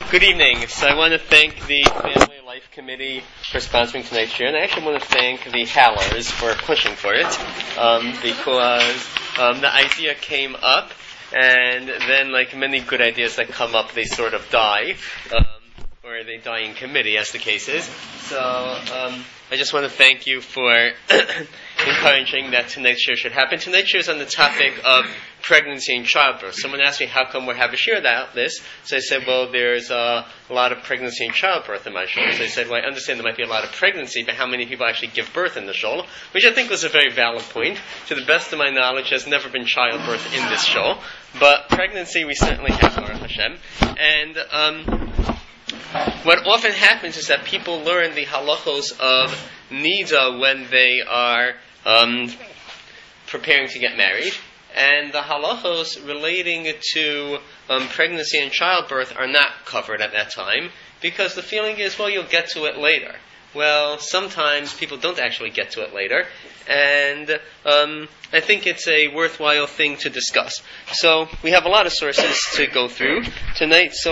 Good evening. So I want to thank the Family Life Committee for sponsoring tonight's show, and I actually want to thank the Hallers for pushing for it, because the idea came up, and then like many good ideas that come up, they sort of die, or they die in committee, as the case is. So I just want to thank you for encouraging that tonight's share should happen. Tonight's share is on the topic of pregnancy and childbirth. Someone asked me, how come we have a share about this? So I said, well, there's a lot of pregnancy and childbirth in my shul. So I said, well, I understand there might be a lot of pregnancy, but how many people actually give birth in the shul? Which I think was a very valid point. To the best of my knowledge, there's never been childbirth in this shul. But pregnancy we certainly have, Baruch Hashem. And what often happens is that people learn the halachos of nida when they are preparing to get married, and the halachos relating to pregnancy and childbirth are not covered at that time, because the feeling is, well, you'll get to it later. Well, sometimes people don't actually get to it later, and I think it's a worthwhile thing to discuss. So we have a lot of sources to go through tonight, so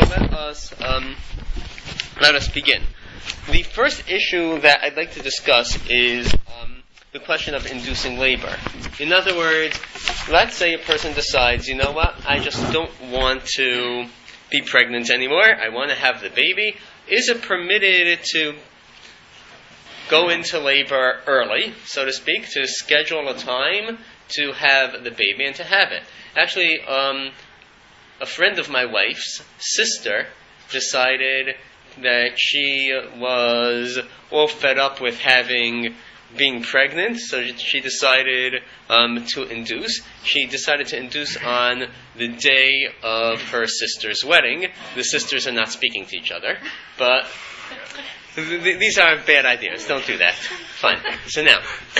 let us begin. The first issue that I'd like to discuss is the question of inducing labor. In other words, let's say a person decides, you know what, I just don't want to be pregnant anymore, I want to have the baby. Is it permitted to go into labor early, so to speak, to schedule a time to have the baby and to have it? Actually, a friend of my wife's sister decided that she was all fed up with being pregnant, so she decided to induce. She decided to induce on the day of her sister's wedding. The sisters are not speaking to each other, but these are bad ideas. Don't do that. Fine. So now,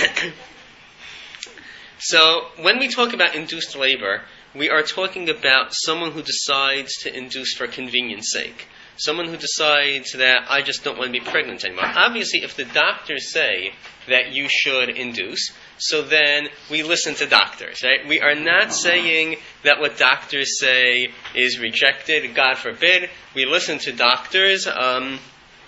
so when we talk about induced labor, we are talking about someone who decides to induce for convenience sake. Someone who decides that I just don't want to be pregnant anymore. Obviously, if the doctors say that you should induce, so then we listen to doctors, right? We are not saying that what doctors say is rejected, God forbid. We listen to doctors, and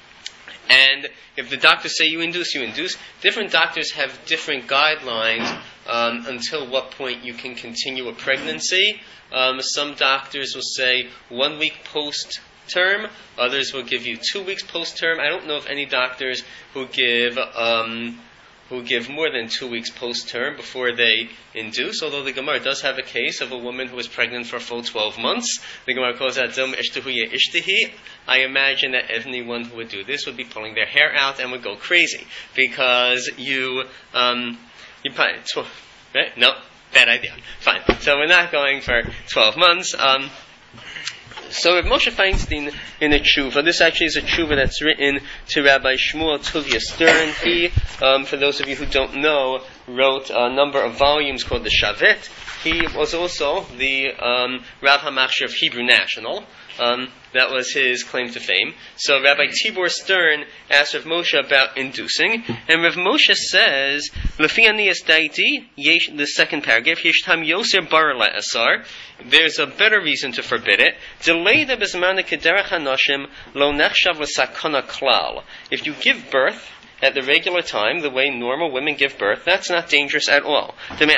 if the doctors say you induce, you induce. Different doctors have different guidelines until what point you can continue a pregnancy. Some doctors will say 1 week post-term, others will give you 2 weeks post-term. I don't know of any doctors who give more than 2 weeks post-term before they induce, although the Gemara does have a case of a woman who was pregnant for a full 12 months. The Gemara calls that Zom Ishtahuye Ishtahi. I imagine that anyone who would do this would be pulling their hair out and would go crazy, because you probably, right? No, bad idea. Fine. So we're not going for 12 months. So Rav Moshe Feinstein in a tshuva, this actually is a tshuva that's written to Rabbi Shmuel Tuvia Stern. He, for those of you who don't know, wrote a number of volumes called the Shavet. He was also the Rav HaMachshir of Hebrew National. That was his claim to fame. So Rabbi Tibor Stern asked Rav Moshe about inducing, and Rav Moshe says, Lefi aniyas daiti, the second paragraph, Yesh tam yoser bar la'asar, there's a better reason to forbid it. Delayda b'zmana kederach hanoshim lo nechshav l'sakona klal. If you give birth at the regular time, the way normal women give birth, that's not dangerous at all.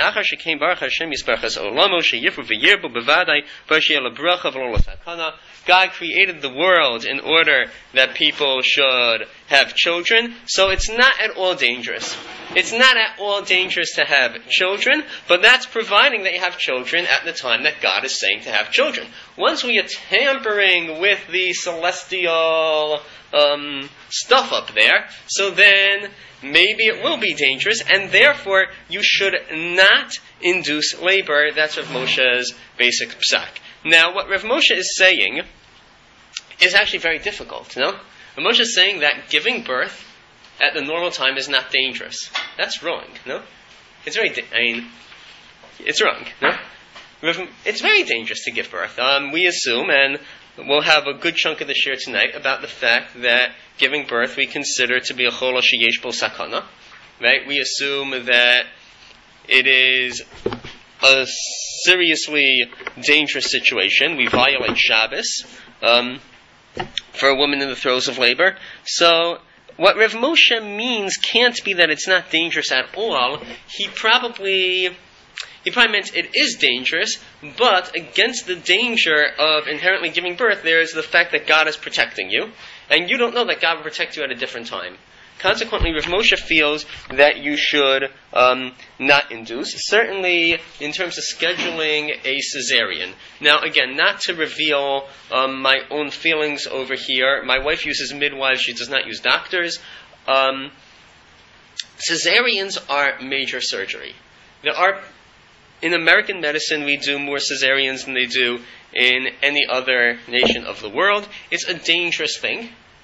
God created the world in order that people should have children, so it's not at all dangerous. It's not at all dangerous to have children, but that's providing that you have children at the time that God is saying to have children. Once we are tampering with the celestial stuff up there, so then maybe it will be dangerous, and therefore you should not induce labor. That's Rav Moshe's basic psak. Now, what Rav Moshe is saying is actually very difficult, no? Rav Moshe is saying that giving birth at the normal time is not dangerous. That's wrong, no? It's it's wrong, no? It's very dangerous to give birth. We assume, and we'll have a good chunk of the share tonight, about the fact that giving birth we consider to be a chola sheyesh bo sakana, right? We assume that it is a seriously dangerous situation. We violate Shabbos. for a woman in the throes of labor. So what Rav Moshe means can't be that it's not dangerous at all. He probably meant it is dangerous, but against the danger of inherently giving birth, there is the fact that God is protecting you, and you don't know that God will protect you at a different time. Consequently, Rav Moshe feels that you should not induce, certainly in terms of scheduling a cesarean. Now, again, not to reveal my own feelings over here. My wife uses midwives. She does not use doctors. Cesareans are major surgery. In American medicine, we do more cesareans than they do in any other nation of the world. It's a dangerous thing.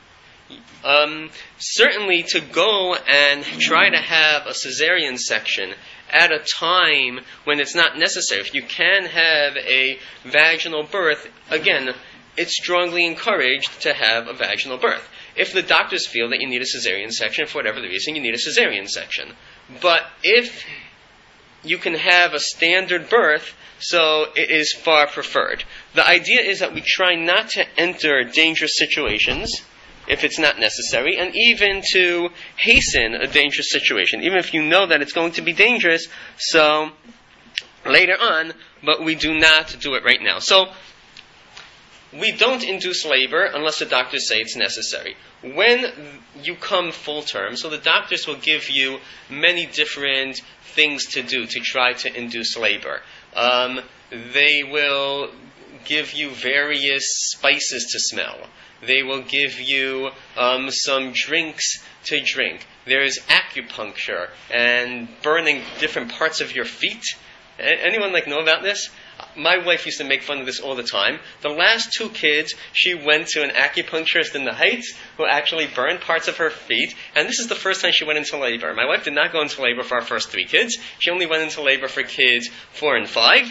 Certainly to go and try to have a cesarean section at a time when it's not necessary. If you can have a vaginal birth, again, it's strongly encouraged to have a vaginal birth. If the doctors feel that you need a cesarean section, for whatever the reason, you need a cesarean section. But if you can have a standard birth, so it is far preferred. The idea is that we try not to enter dangerous situations if it's not necessary, and even to hasten a dangerous situation, even if you know that it's going to be dangerous, so later on, but we do not do it right now. So we don't induce labor unless the doctors say it's necessary. When you come full term, so the doctors will give you many different things to do to try to induce labor. They will give you various spices to smell. They will give you some drinks to drink. There's acupuncture and burning different parts of your feet. Anyone know about this? My wife used to make fun of this all the time. The last 2 kids, she went to an acupuncturist in the Heights who actually burned parts of her feet, and this is the first time she went into labor. My wife did not go into labor for our first 3 kids. She only went into labor for kids 4 and 5.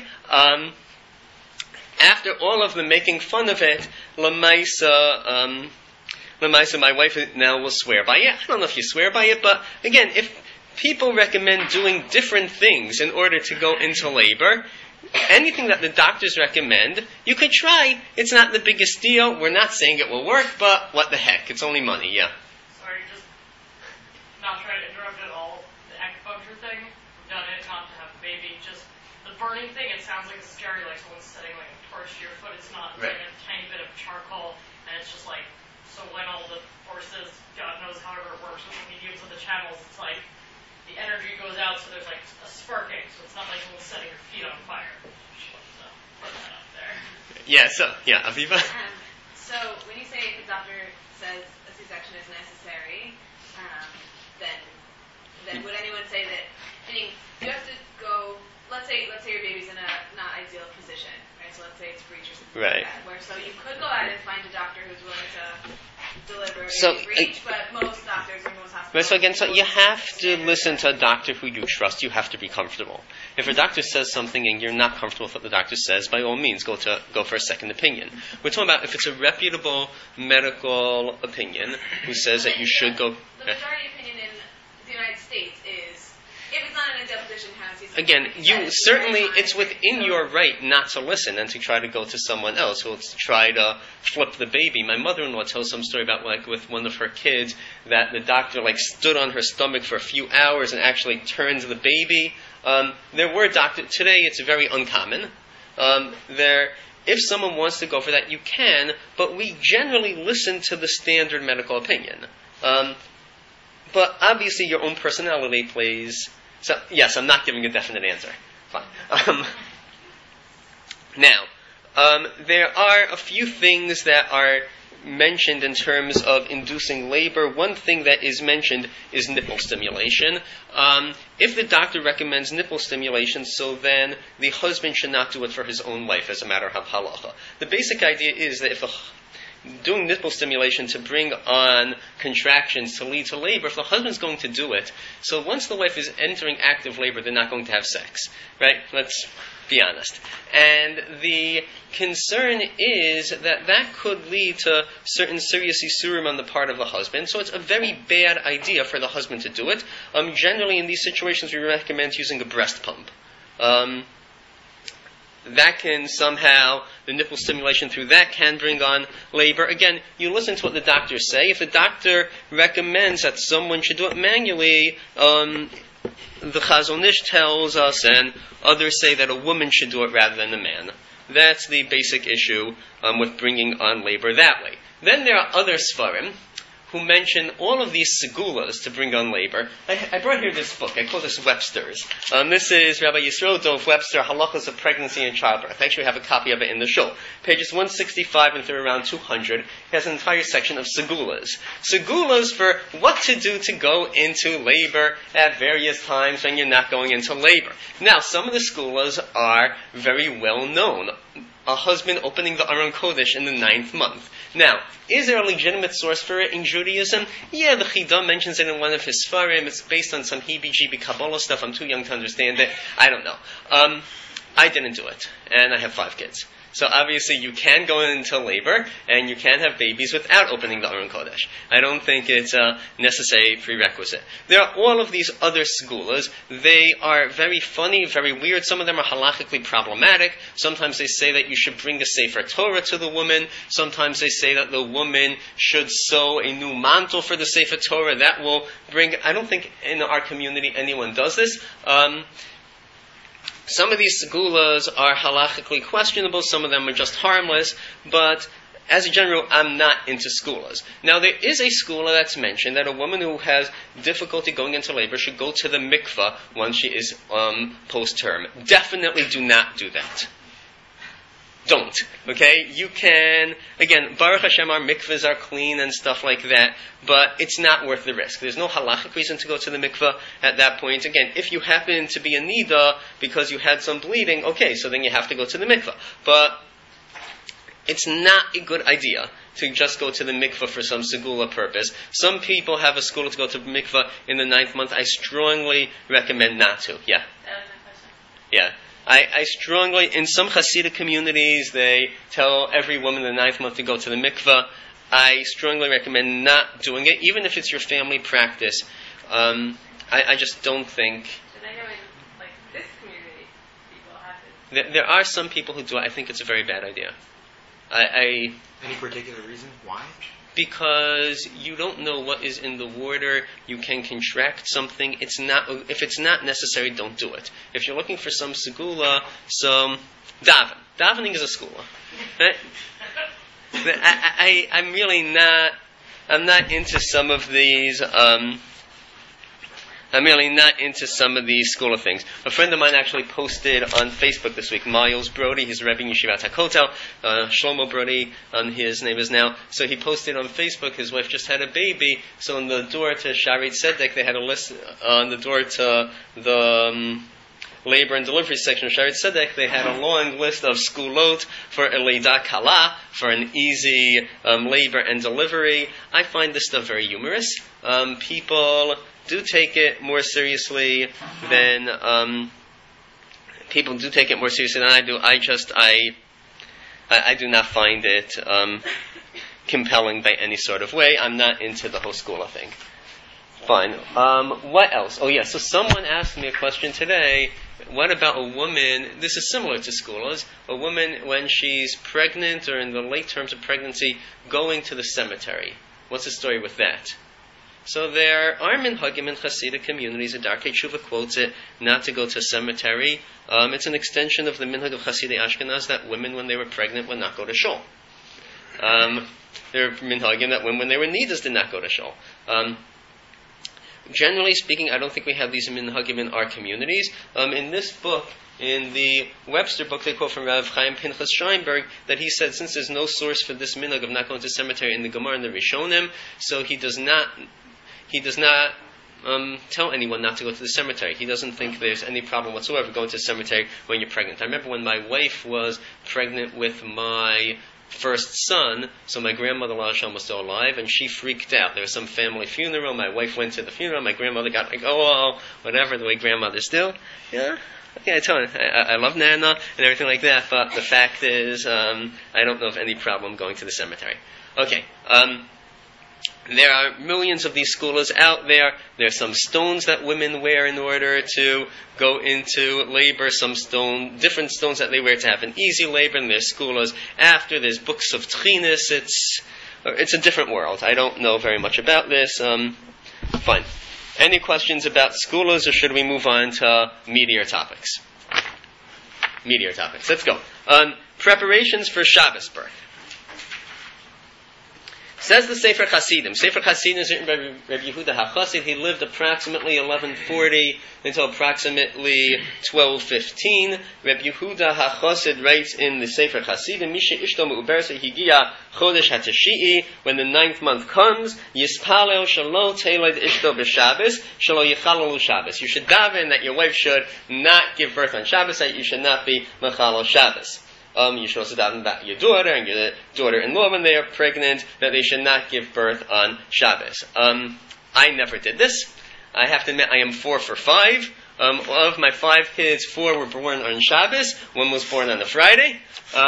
After all of the making fun of it, Lamaisa, my wife now will swear by it. I don't know if you swear by it, but again, if people recommend doing different things in order to go into labor, anything that the doctors recommend, you could try. It's not the biggest deal. We're not saying it will work, but what the heck? It's only money, yeah. Sorry, just not trying to interrupt at all. The acupuncture thing, we've done it, not to have a baby. Just the burning thing, it sounds like it's scary, like someone's setting a torch to your foot. It's not right. Like a tiny bit of charcoal, and it's just so when all the forces, God knows however it works with the mediums of the channels, it's the energy goes out, so there's a sparking, so it's not like someone's setting your feet on fire. So, put that up there. Yeah, Aviva? So, when you say the doctor says a C-section is necessary, then would anyone say that, meaning, you have to go, let's say your baby's in a not ideal position, right? So let's say it's breech or something like that, where so you could go out and find a doctor who's willing to deliver breech, but most doctors or most hospitals... So again, you have to listen to a doctor who you trust. You have to be comfortable. If a doctor says something and you're not comfortable with what the doctor says, by all means, go for a second opinion. We're talking about if it's a reputable medical opinion who says that you should go... The majority opinion in the United States is, if it's not in a deposition, again, it's within your right not to listen and to try to go to someone else who will try to flip the baby. My mother-in-law tells some story about with one of her kids that the doctor stood on her stomach for a few hours and actually turned the baby. There were doctors today. It's very uncommon. If someone wants to go for that, you can, but we generally listen to the standard medical opinion. But obviously, your own personality plays. So, yes, I'm not giving a definite answer. Fine. Now, there are a few things that are mentioned in terms of inducing labor. One thing that is mentioned is nipple stimulation. If the doctor recommends nipple stimulation, so then the husband should not do it for his own wife as a matter of halacha. The basic idea is that if doing nipple stimulation to bring on contractions to lead to labor, if the husband's going to do it, so once the wife is entering active labor, they're not going to have sex, right? Let's be honest. And the concern is that could lead to certain serious isurim on the part of the husband, so it's a very bad idea for the husband to do it. Generally, in these situations, we recommend using a breast pump. That can somehow the nipple stimulation through that can bring on labor. Again, you listen to what the doctors say. If the doctor recommends that someone should do it manually, the Chazon Ish tells us, and others say that a woman should do it rather than a man. That's the basic issue with bringing on labor that way. Then there are other Sfarim who mention all of these segulas to bring on labor. I brought here this book. I call this Webster's. This is Rabbi Yisrael Dov Webster, Halachas of Pregnancy and Childbirth. I actually have a copy of it in the shul. Pages 165 and through around 200. It has an entire section of segulas. Segulas for what to do to go into labor at various times when you're not going into labor. Now, some of the segulas are very well known. A husband opening the Aron Kodesh in the 9th month. Now, is there a legitimate source for it in Judaism? Yeah, the Chidam mentions it in one of his Sfarim. It's based on some heebie-jeebie Kabbalah stuff. I'm too young to understand it. I don't know. I didn't do it, and I have 5 kids. So obviously you can go into labor, and you can have babies without opening the Aron Kodesh. I don't think it's a necessary prerequisite. There are all of these other segulas. They are very funny, very weird. Some of them are halachically problematic. Sometimes they say that you should bring a Sefer Torah to the woman. Sometimes they say that the woman should sew a new mantle for the Sefer Torah. That will bring... I don't think in our community anyone does this. Some of these segulas are halachically questionable, some of them are just harmless, but as a general, I'm not into segulas. Now, there is a segula that's mentioned that a woman who has difficulty going into labor should go to the mikvah once she is post-term. Definitely do not do that. Don't. Okay? You can, again, Baruch Hashem, our mikvahs are clean and stuff like that, but it's not worth the risk. There's no halachic reason to go to the mikvah at that point. Again, if you happen to be in nida because you had some bleeding, okay, so then you have to go to the mikvah. But it's not a good idea to just go to the mikvah for some segula purpose. Some people have a segula to go to the mikvah in the 9th month. I strongly recommend not to. Yeah? That was my question. Yeah. I strongly, in some Hasidic communities, they tell every woman in the 9th month to go to the mikvah. I strongly recommend not doing it, even if it's your family practice. I just don't think... And I know in this community, people have it. There are some people who do it. I think it's a very bad idea. Any particular reason why? Because you don't know what is in the water. You can contract something. If it's not necessary, don't do it. If you're looking for some segula, some daven. Davening is a segula. Right? I'm really not. I'm not into some of these. I'm really not into some of these school of things. A friend of mine actually posted on Facebook this week, Miles Brody, he's Rebbe in Yeshivat HaKotel, Shlomo Brody, his name is now. So he posted on Facebook, his wife just had a baby, so on the door to Sharet Tzedek, they had a list on the door to the labor and delivery section of Sharet Tzedek, they had a long list of skulot for a leida kala, for an easy labor and delivery. I find this stuff very humorous. People do take it more seriously than I do. I do not find it compelling by any sort of way. I'm not into the whole skula thing. Fine. What else? Oh yeah, so someone asked me a question today. What about a woman, this is similar to skulas, a woman when she's pregnant or in the late terms of pregnancy going to the cemetery. What's the story with that? So there are minhagim in Hasidic communities, and Darkei Tshuva quotes it, not to go to a cemetery. It's an extension of the minhag of Hasidei Ashkenaz that women, when they were pregnant, would not go to shul. There are minhagim that women, when they were nidas, did not go to shul. Generally speaking, I don't think we have these minhagim in our communities. In this book, in the Webster book, they quote from Rav Chaim Pinchas Scheinberg that he said, since there's no source for this minhag of not going to cemetery in the Gemara and the Rishonim, so he does not tell anyone not to go to the cemetery. He doesn't think there's any problem whatsoever going to the cemetery when you're pregnant. I remember when my wife was pregnant with my first son, so my grandmother Lashem was still alive, and she freaked out. There was some family funeral. My wife went to the funeral. My grandmother got like, oh, whatever, the way grandmothers do. Yeah. Okay, I told her, I love Nana and everything like that, but the fact is, I don't know of any problem going to the cemetery. Okay, There are millions of these skulas out there. There are some stones that women wear in order to go into labor, different stones that they wear to have an easy labor, and there's skulas after. There's books of tchinis. It's a different world. I don't know very much about this. Fine. Any questions about skulas, or should we move on to meatier topics? Meatier topics. Let's go. Preparations for Shabbos birth. Says the Sefer Hasidim. Sefer Hasidim is written by Reb Yehuda HaChassid. He lived approximately 1140 until approximately 1215. Reb Yehuda HaChassid writes in the Sefer Hasidim, Misha Ishto Me'ubersa Higia Chodesh HaTashi'i, when the 9th month comes, Yispalel Shalo Teled Ishto B'Shabbos, Shalo Yechalalu Shabbos. You should daven that your wife should not give birth on Shabbos, that you should not be Mechalel Shabbos. You should also daven about your daughter and your daughter-in-law when they are pregnant, that they should not give birth on Shabbos. I never did this. I have to admit, I am 4 for 5. Of my 5 kids, 4 were born on Shabbos. 1 was born on a Friday.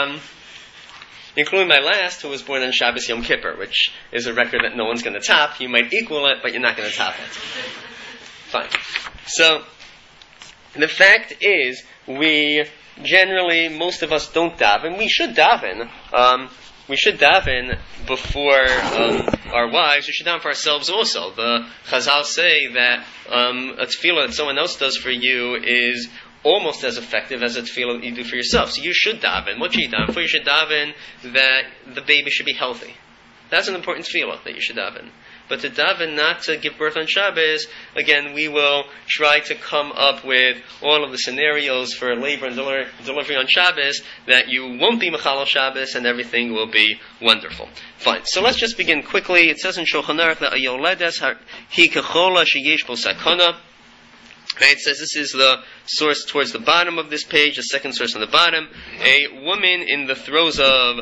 Including my last, who was born on Shabbos Yom Kippur, which is a record that no one's going to top. You might equal it, but you're not going to top it. Fine. So, the fact is, generally, most of us don't daven. We should daven. We should daven before our wives. We should daven for ourselves also. The Chazal say that a tefillah that someone else does for you is almost as effective as a tefillah that you do for yourself. So you should daven. What should you daven for? You should daven that the baby should be healthy. That's an important tefillah that you should daven. But to daven not to give birth on Shabbos, again, we will try to come up with all of the scenarios for labor and delivery on Shabbos that you won't be Mechalel Shabbos and everything will be wonderful. Fine. So let's just begin quickly. It says in Shulchan Aruch that a yoledes hi kechola sheyesh bo sakana. It says this is the source towards the bottom of this page, the second source on the bottom. A woman in the throes of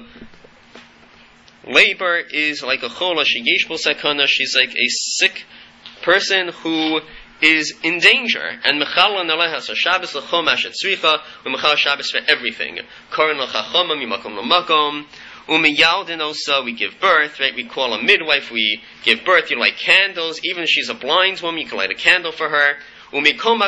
labor is like a chola sheyesh bo sakana. She's like a sick person who is in danger. And mechalon aleha, so Shabbos l'chom ashet tzricha, u'mechal Shabbos for everything. Koren l'chachoma mimakom l'makom. Umiyaldin also, we give birth, right? We call a midwife, we give birth. You light candles. Even if she's a blind woman, you can light a candle for her. But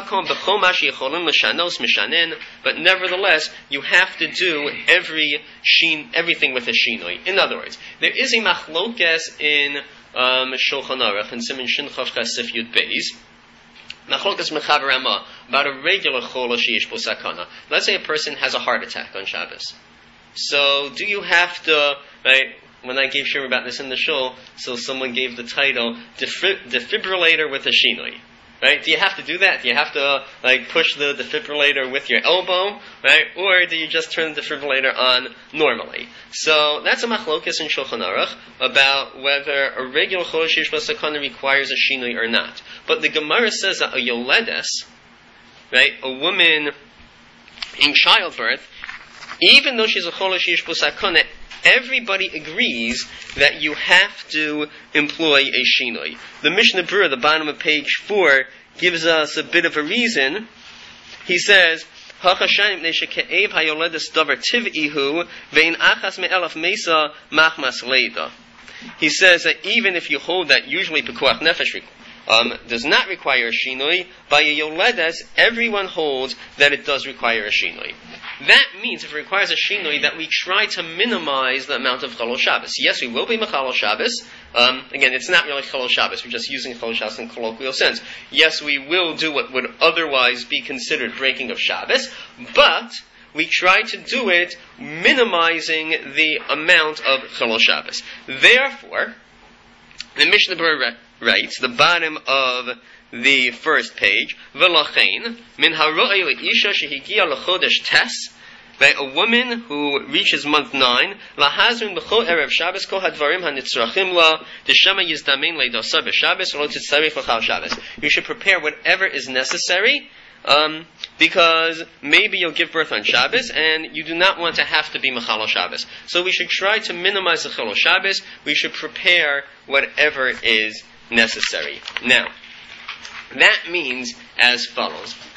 nevertheless, you have to do everything with a shinoi. In other words, there is a machlokes in Shulchan Aruch and Siman Shin Chav Chasif Yud Beis. Machlokes mechaber Rama about a regular chola sheyesh bo sakana. Let's say a person has a heart attack on Shabbos. So, do you have to, right? When I gave shir about this in the shul, so someone gave the title defibrillator with a shinoi. Right? Do you have to do that? Do you have to push the defibrillator with your elbow, right? Or do you just turn the defibrillator on normally? So that's a machlokes in Shulchan Aruch about whether a regular chola sheyesh bo sakana requires a shinoi or not. But the Gemara says that a yoledes, right, a woman in childbirth, even though she's a chola sheyesh bo sakana, everybody agrees that you have to employ a shinoi. The Mishnah Berurah, the bottom of page 4, gives us a bit of a reason. He says, he says that even if you hold that usually pekuach nefesh does not require a shinoi, by a yoledes, everyone holds that it does require a shinoi. That means if it requires a shinoi, that we try to minimize the amount of Chalol Shabbos. Yes, we will be Mechalel Shabbos. Again, it's not really Chalol Shabbos. We're just using Chalol Shabbos in colloquial sense. Yes, we will do what would otherwise be considered breaking of Shabbos, but we try to do it minimizing the amount of Chalol Shabbos. Therefore, the Mishnah Berurah writes, the bottom of the first page, V'lachein, min haro'ei le'isha shehigia l'chodesh tes, a woman who reaches month 9, lahazun b'chol erev Shabbos kol hadvarim hanitzrachim la, d'shema yizdamein le'dasa b'Shabbos lo titzarich l'chal Shabbos. You should prepare whatever is necessary, because maybe you'll give birth on Shabbos, and you do not want to have to be Mechalel Shabbos. So we should try to minimize the Chalol Shabbos. We should prepare whatever is necessary. Now, that means as follows.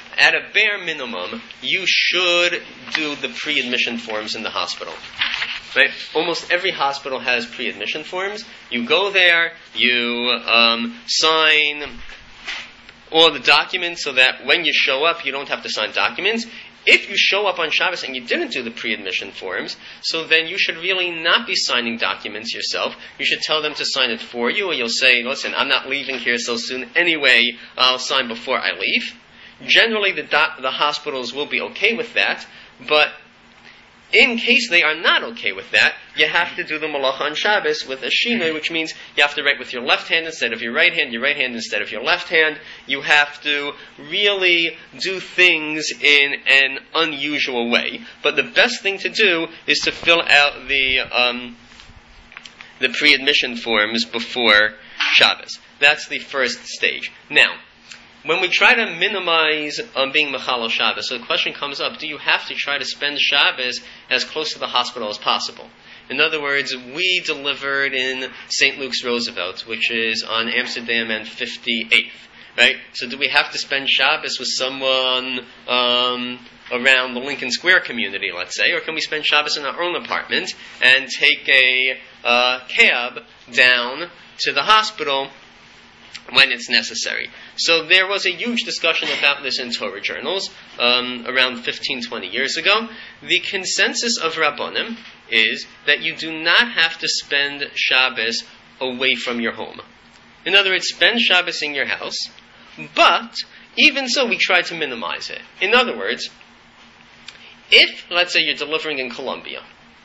at a bare minimum, you should do the pre-admission forms in the hospital. Right? Almost every hospital has pre-admission forms. You go there, you sign all the documents so that when you show up, you don't have to sign documents. If you show up on Shabbos and you didn't do the pre-admission forms, so then you should really not be signing documents yourself. You should tell them to sign it for you, or you'll say, listen, I'm not leaving here so soon anyway, I'll sign before I leave. Generally, the hospitals will be okay with that, but in case they are not okay with that, you have to do the malacha on Shabbos with a shinoi, which means you have to write with your left hand instead of your right hand instead of your left hand. You have to really do things in an unusual way. But the best thing to do is to fill out the pre-admission forms before Shabbos. That's the first stage. Now, when we try to minimize being Mechalel Shabbos, so the question comes up, do you have to try to spend Shabbos as close to the hospital as possible? In other words, we delivered in St. Luke's Roosevelt, which is on Amsterdam and 58th, right? So do we have to spend Shabbos with someone around the Lincoln Square community, let's say, or can we spend Shabbos in our own apartment and take a cab down to the hospital when it's necessary? So there was a huge discussion about this in Torah journals around 15, 20 years ago. The consensus of Rabbanim is that you do not have to spend Shabbos away from your home. In other words, spend Shabbos in your house, but even so, we try to minimize it. In other words, if, let's say, you're delivering in Colombia,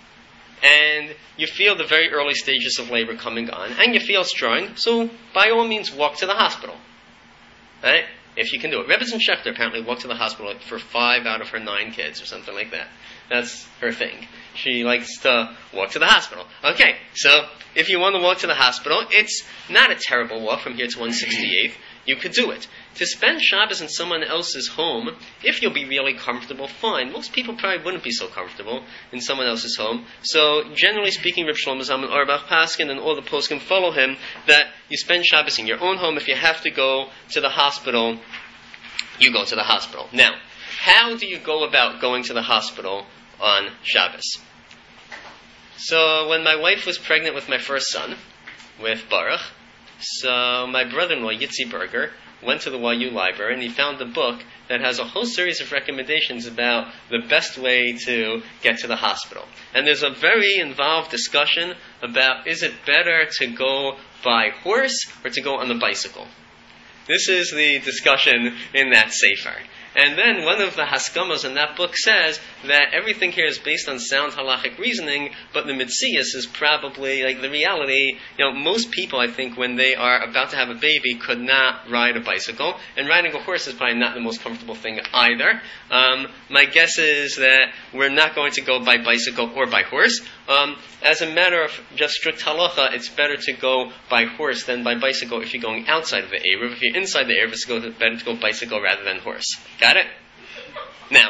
and you feel the very early stages of labor coming on, and you feel strong, so by all means walk to the hospital. Right? If you can do it. Rebbetzin Schechter apparently walked to the hospital for 5 out of her 9 kids, or something like that. That's her thing. She likes to walk to the hospital. Okay, so if you want to walk to the hospital, it's not a terrible walk from here to 168th. You could do it. To spend Shabbos in someone else's home, if you'll be really comfortable, fine. Most people probably wouldn't be so comfortable in someone else's home. So, generally speaking, Reb Shlomo Zalman Auerbach Paskin and all the poskim follow him that you spend Shabbos in your own home. If you have to go to the hospital, you go to the hospital. Now, how do you go about going to the hospital on Shabbos? So, when my wife was pregnant with my first son, with Baruch, so my brother-in-law, Yitzi Berger, went to the YU library and he found a book that has a whole series of recommendations about the best way to get to the hospital. And there's a very involved discussion about, is it better to go by horse or to go on the bicycle? This is the discussion in that sefer. And then one of the Haskamas in that book says that everything here is based on sound halachic reasoning, but the mitzias is probably, like the reality, most people, I think, when they are about to have a baby, could not ride a bicycle, and riding a horse is probably not the most comfortable thing either. My guess is that we're not going to go by bicycle or by horse. As a matter of just strict halacha, it's better to go by horse than by bicycle if you're going outside of the Eruv. If you're inside the Eruv, it's better to go bicycle rather than horse. Got it? Now,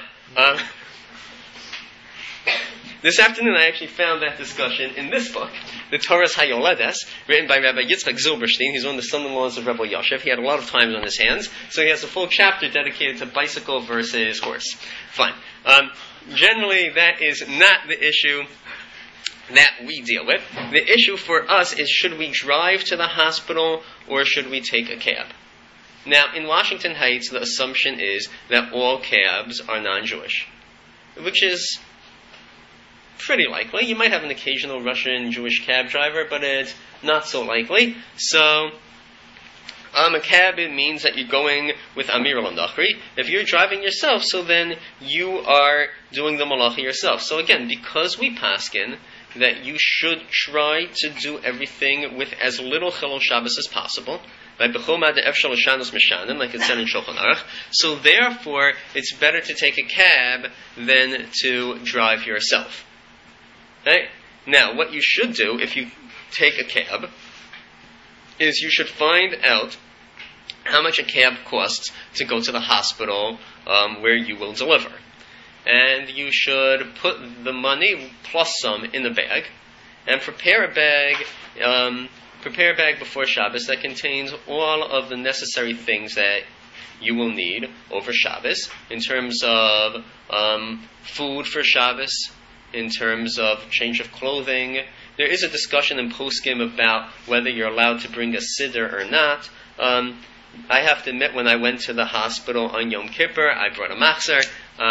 this afternoon I actually found that discussion in this book, the Torah's Hayoledes, written by Rabbi Yitzchak Zilberstein. He's one of the son-in-laws of Rabbi Yoshev. He had a lot of time on his hands, so he has a full chapter dedicated to bicycle versus horse. Fine. Generally, that is not the issue that we deal with. The issue for us is, should we drive to the hospital or should we take a cab? Now, in Washington Heights, the assumption is that all cabs are non-Jewish, which is pretty likely. You might have an occasional Russian Jewish cab driver, but it's not so likely. So, a cab, it means that you're going with Amir al-Nachri. If you're driving yourself, so then you are doing the malacha yourself. So again, because we paskin that you should try to do everything with as little Chilul Shabbos as possible, like it said in Shulchan Aruch. So therefore, it's better to take a cab than to drive yourself. Right? Now, what you should do if you take a cab is you should find out how much a cab costs to go to the hospital where you will deliver. And you should put the money plus some in a bag and prepare a bag before Shabbos that contains all of the necessary things that you will need over Shabbos, in terms of food for Shabbos, in terms of change of clothing. There is a discussion in poskim about whether you're allowed to bring a siddur or not. I have to admit, when I went to the hospital on Yom Kippur, I brought a machzer.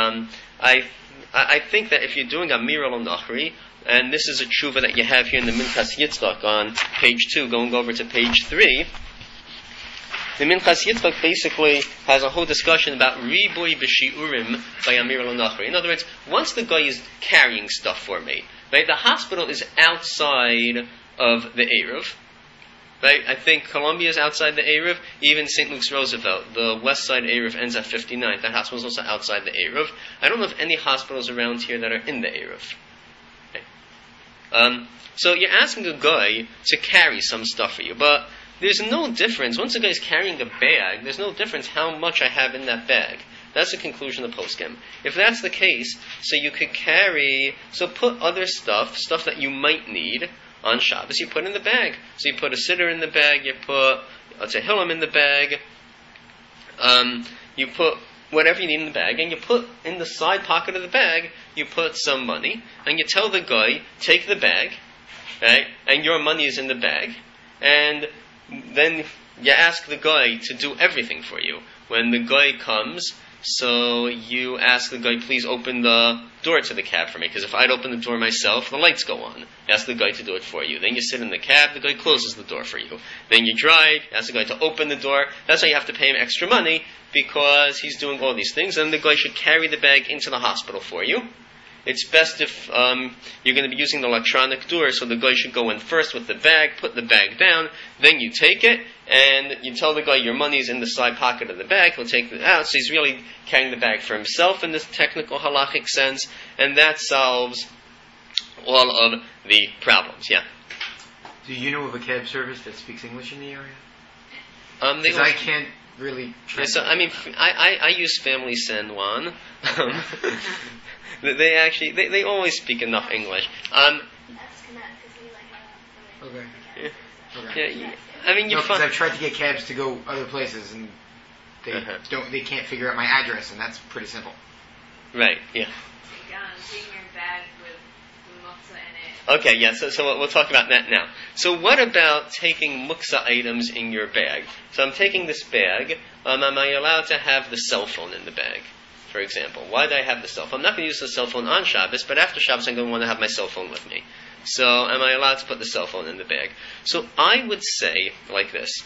I think that if you're doing a Amira L'Nachri, and this is a tshuva that you have here in the Minchas Yitzchak on page 2, going over to page 3, the Minchas Yitzchak basically has a whole discussion about Riboy B'Shi'urim by Amira L'Nachri. In other words, once the guy is carrying stuff for me, right, the hospital is outside of the Eruv. Right? I think Columbia is outside the Eruv. Even St. Luke's Roosevelt, the west side Eruv ends at 59th. That hospital is also outside the Eruv. I don't know of any hospitals around here that are in the Eruv. Okay. So you're asking a guy to carry some stuff for you, but there's no difference. Once a guy is carrying a bag, there's no difference how much I have in that bag. That's the conclusion of poskim. If that's the case, so you could put other stuff that you might need on Shabbos, you put in the bag. So you put a siddur in the bag, you put a tehillim in the bag, you put whatever you need in the bag, and you put in the side pocket of the bag, you put some money, and you tell the guy, take the bag, right, and your money is in the bag, and then you ask the guy to do everything for you. When the guy comes, so you ask the guy, please open the door to the cab for me, because if I'd open the door myself, the lights go on. You ask the guy to do it for you. Then you sit in the cab, the guy closes the door for you. Then you drive, you ask the guy to open the door. That's why you have to pay him extra money, because he's doing all these things, and the guy should carry the bag into the hospital for you. It's best if you're going to be using the electronic door, so the guy should go in first with the bag, put the bag down, then you take it, and you tell the guy your money's in the side pocket of the bag, he'll take it out, so he's really carrying the bag for himself in this technical halachic sense, and that solves all of the problems. Yeah? Do you know of a cab service that speaks English in the area? Because I can't really... Yeah, so, I use Family San Juan. They always speak enough English. Okay. Yeah, I mean, because I've tried to get cabs to go other places, and they can't figure out my address, and that's pretty simple. Right. Yeah. Taking your bag with muktzah in it. Okay. Yeah. So we'll talk about that now. So what about taking muktzah items in your bag? So I'm taking this bag. Am I allowed to have the cell phone in the bag? For example, why do I have the cell phone? I'm not going to use the cell phone on Shabbos, but after Shabbos I'm going to want to have my cell phone with me. So am I allowed to put the cell phone in the bag? So I would say like this.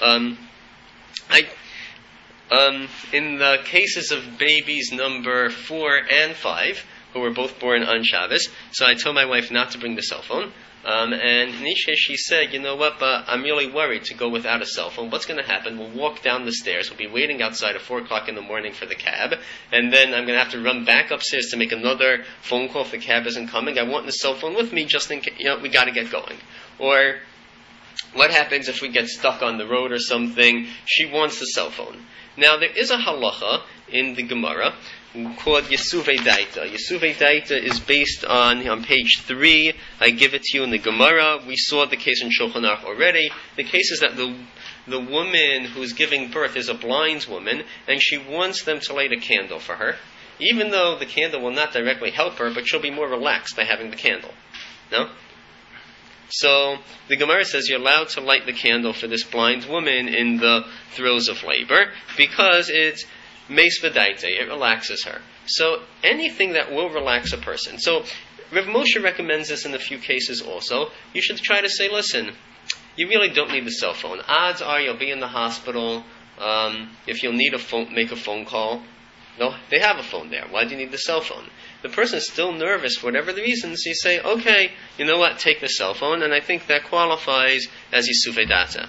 In the cases of babies number 4 and 5, who were both born on Shabbos, so I told my wife not to bring the cell phone. And Nisha, she said, you know what, but I'm really worried to go without a cell phone. What's going to happen? We'll walk down the stairs. We'll be waiting outside at 4 o'clock in the morning for the cab. And then I'm going to have to run back upstairs to make another phone call if the cab isn't coming. I want the cell phone with me just in case, we got to get going. Or what happens if we get stuck on the road or something? She wants the cell phone. Now, there is a halacha in the Gemara called Yesuvei Daita. Yesuvei Daita is based on page 3. I give it to you in the Gemara. We saw the case in Shulchan Aruch already. The case is that the woman who's giving birth is a blind woman, and she wants them to light a candle for her, even though the candle will not directly help her, but she'll be more relaxed by having the candle. No? So the Gemara says you're allowed to light the candle for this blind woman in the throes of labor, because it's Meis V'daite, it relaxes her. So anything that will relax a person. So Rav Moshe recommends this in a few cases also. You should try to say, listen, you really don't need the cell phone. Odds are you'll be in the hospital. If you'll need make a phone call. No, they have a phone there. Why do you need the cell phone? The person is still nervous for whatever the reason, so you say, okay, you know what, take the cell phone, and I think that qualifies as Yesuvei Data.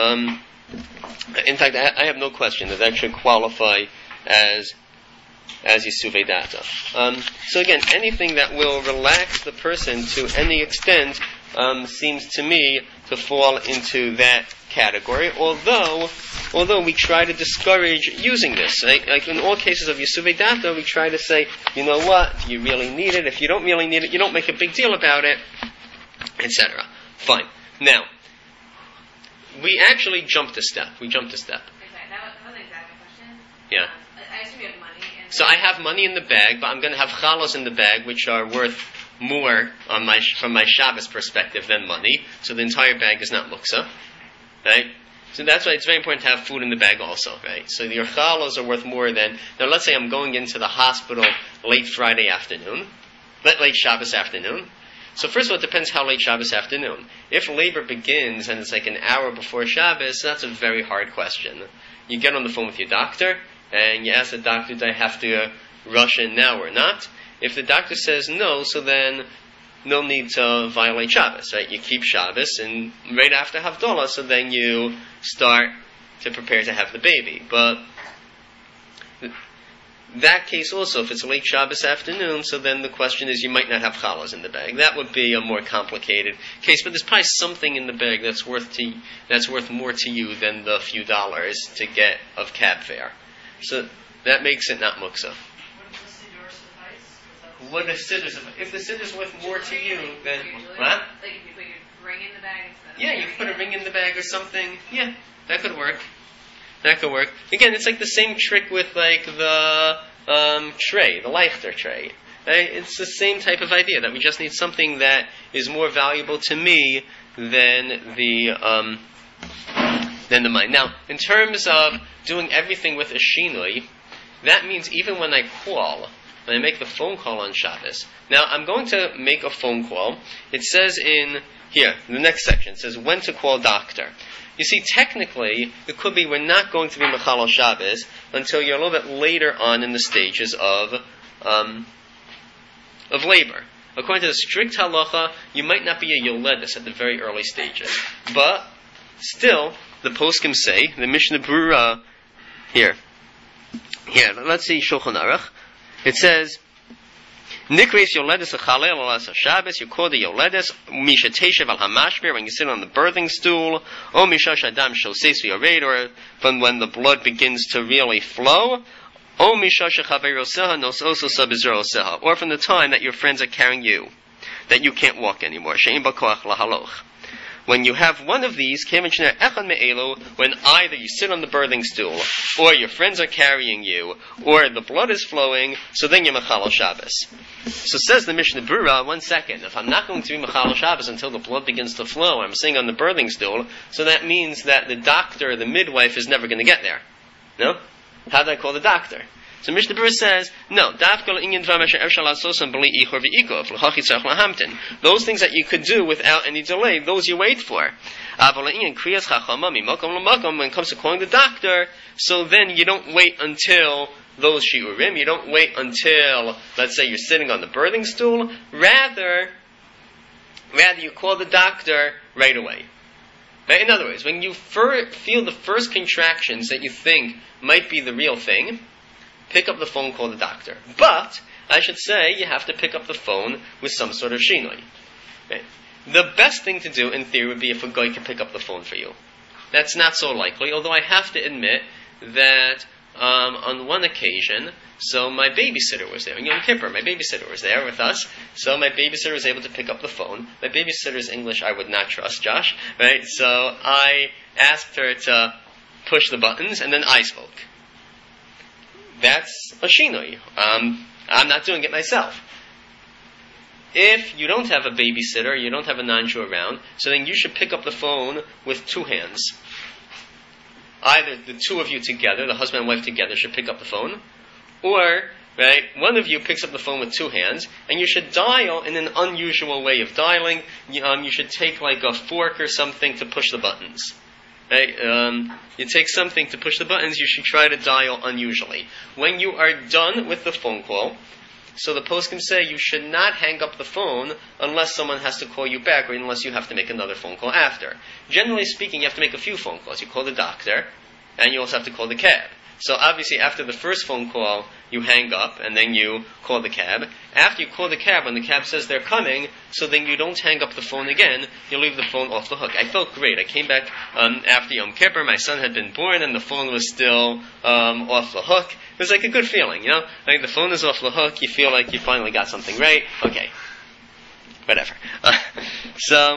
In fact, I have no question that should qualify as Yesuvei Data. So again, anything that will relax the person to any extent seems to me to fall into that category, although we try to discourage using this. Like in all cases of Yesuvei Data, we try to say, you know what, do you really need it? If you don't really need it, you don't make a big deal about it, etc. Fine. Now, we actually jumped a step. Exactly. That wasn't exactly a question. Yeah. I assume you have money. So I have money in the bag, but I'm going to have chalos in the bag, which are worth more from my Shabbos perspective than money. So the entire bag is not muksa, right? So that's why it's very important to have food in the bag also, right? So your chalos are worth more than... Now let's say I'm going into the hospital late Friday afternoon, late Shabbos afternoon. So first of all, it depends how late Shabbos afternoon. If labor begins and it's like an hour before Shabbos, that's a very hard question. You get on the phone with your doctor, and you ask the doctor, do I have to rush in now or not? If the doctor says no, so then no need to violate Shabbos, right? You keep Shabbos, and right after Havdalah, so then you start to prepare to have the baby. But that case also, if it's late Shabbos afternoon, so then the question is you might not have chalas in the bag. That would be a more complicated case, but there's probably something in the bag that's worth more to you than the few dollars to get of cab fare. So that makes it not muksa. What if the siddur worth more to you, then what? Like if you put your ring in the bag instead of... Yeah, you put a ring in the bag or something. Yeah, that could work. Again, it's like the same trick with like the tray, the Leichter tray. Right? It's the same type of idea that we just need something that is more valuable to me than the mine. Now, in terms of doing everything with a shinui, that means even when I make the phone call on Shabbos. Now, I'm going to make a phone call. It says in the next section, it says when to call doctor. You see, technically, it could be we're not going to be Mechalal Shabbos until you're a little bit later on in the stages of labor. According to the strict halacha, you might not be a yoledis at the very early stages. But, still, the poskim say, the Mishnah Berurah, here, let's see Shulchan Aruch. It says, Nikres yoledis achalel alas Shabbos. You call the yoledis misha teshev al hamashbir, when you sit on the birthing stool, or misha shadam shoses v'yored, or from when the blood begins to really flow, or misha shechaveroseha nos oso sabizroseha, or from the time that your friends are carrying you, that you can't walk anymore. She'im bakoach lahaloch. When you have one of these, when either you sit on the birthing stool, or your friends are carrying you, or the blood is flowing, so then you're Mechalal Shabbos. So says the Mishnah Berurah, 1 second, if I'm not going to be Mechalal Shabbos until the blood begins to flow, I'm sitting on the birthing stool, so that means that the doctor, the midwife, is never going to get there. No? How do I call the doctor? So Mishnah Berurah says, no, those things that you could do without any delay, those you wait for. When it comes to calling the doctor, so then you don't wait until those shiurim, you don't wait until, let's say, you're sitting on the birthing stool, rather you call the doctor right away. Right? In other words, when you feel the first contractions that you think might be the real thing, pick up the phone, call the doctor. But, I should say, you have to pick up the phone with some sort of shinoi. Okay? The best thing to do, in theory, would be if a guy could pick up the phone for you. That's not so likely, although I have to admit that on one occasion, so my babysitter was there. In Yom Kippur, my babysitter was there with us, so my babysitter was able to pick up the phone. My babysitter's English I would not trust, Josh. Right? So I asked her to push the buttons, and then I spoke. That's a shinoi. I'm not doing it myself. If you don't have a babysitter, you don't have a non-Jew around, so then you should pick up the phone with two hands. Either the two of you together, the husband and wife together, should pick up the phone, or, right, one of you picks up the phone with two hands, and you should dial in an unusual way of dialing. You should take like a fork or something to push the buttons. Right? You take something to push the buttons, you should try to dial unusually. When you are done with the phone call, so the poskim say you should not hang up the phone unless someone has to call you back, or unless you have to make another phone call after. Generally speaking, you have to make a few phone calls. You call the doctor, and you also have to call the cab. So obviously after the first phone call, you hang up, and then you call the cab. After you call the cab, when the cab says they're coming, so then you don't hang up the phone again, you leave the phone off the hook. I felt great. I came back after Yom Kippur, my son had been born, and the phone was still off the hook. It was like a good feeling, you know? Like the phone is off the hook, you feel like you finally got something right. Okay. Whatever. So,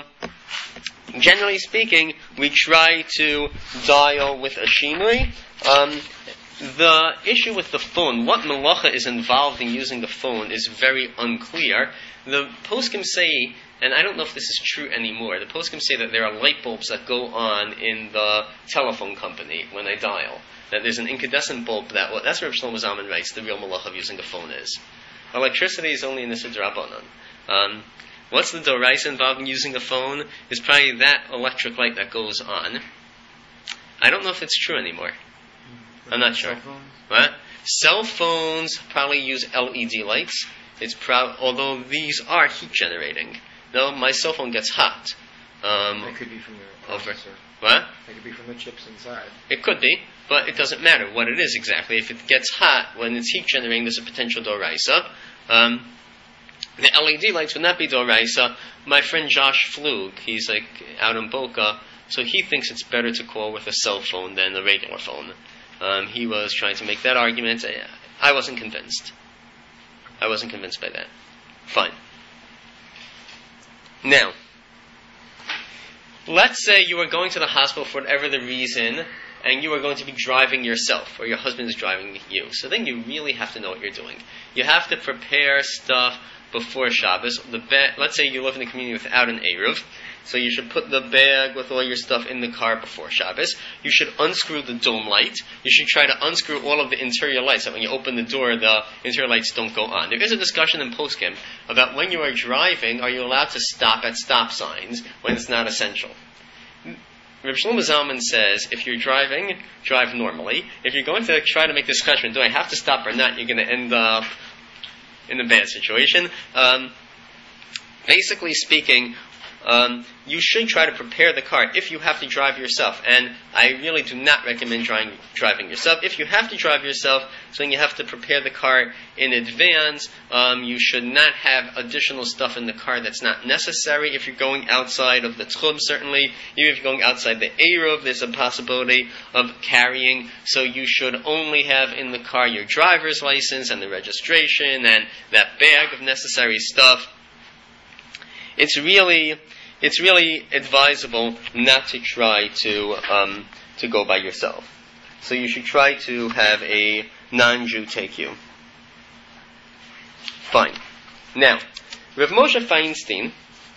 generally speaking, we try to dial with a shinui. the issue with the phone, what malacha is involved in using the phone, is very unclear. The poskim say, and I don't know if this is true anymore, the poskim say that there are light bulbs that go on in the telephone company when they dial. That there's an incandescent bulb that's what Reb Shlomo Zalman writes, the real malacha of using a phone is. Electricity is only in the Sidrabanan. What's the doraisa involved in using a phone? Is probably that electric light that goes on. I don't know if it's true anymore. I'm not sure. Cell phones? What? Cell phones probably use LED lights. Although these are heat generating. No, my cell phone gets hot. That could be from your processor. What? That could be from the chips inside. It could be, but it doesn't matter what it is exactly. If it gets hot, when it's heat generating, there's a potential doraisa. The LED lights would not be doraisa. My friend Josh Flug, he's like out in Boca, so he thinks it's better to call with a cell phone than a regular phone. He was trying to make that argument. I wasn't convinced. I wasn't convinced by that. Fine. Now, let's say you are going to the hospital for whatever the reason, and you are going to be driving yourself, or your husband is driving you. So then you really have to know what you're doing. You have to prepare stuff before Shabbos. Let's say you live in a community without an Eruv, so you should put the bag with all your stuff in the car before Shabbos. You should unscrew the dome light. You should try to unscrew all of the interior lights, so when you open the door, the interior lights don't go on. There is a discussion in Poskim about when you are driving, are you allowed to stop at stop signs when it's not essential? Reb Shlomo Zalman says, if you're driving, drive normally. If you're going to try to make this discussion, do I have to stop or not, you're going to end up in a bad situation. Basically speaking, you should try to prepare the car if you have to drive yourself. And I really do not recommend driving yourself. If you have to drive yourself, so then you have to prepare the car in advance. You should not have additional stuff in the car that's not necessary. If you're going outside of the tchum, certainly. Even if you're going outside the Eruv, there's a possibility of carrying. So you should only have in the car your driver's license and the registration and that bag of necessary stuff. It's really advisable not to try to go by yourself. So you should try to have a non-Jew take you. Fine. Now, Rav Moshe Feinstein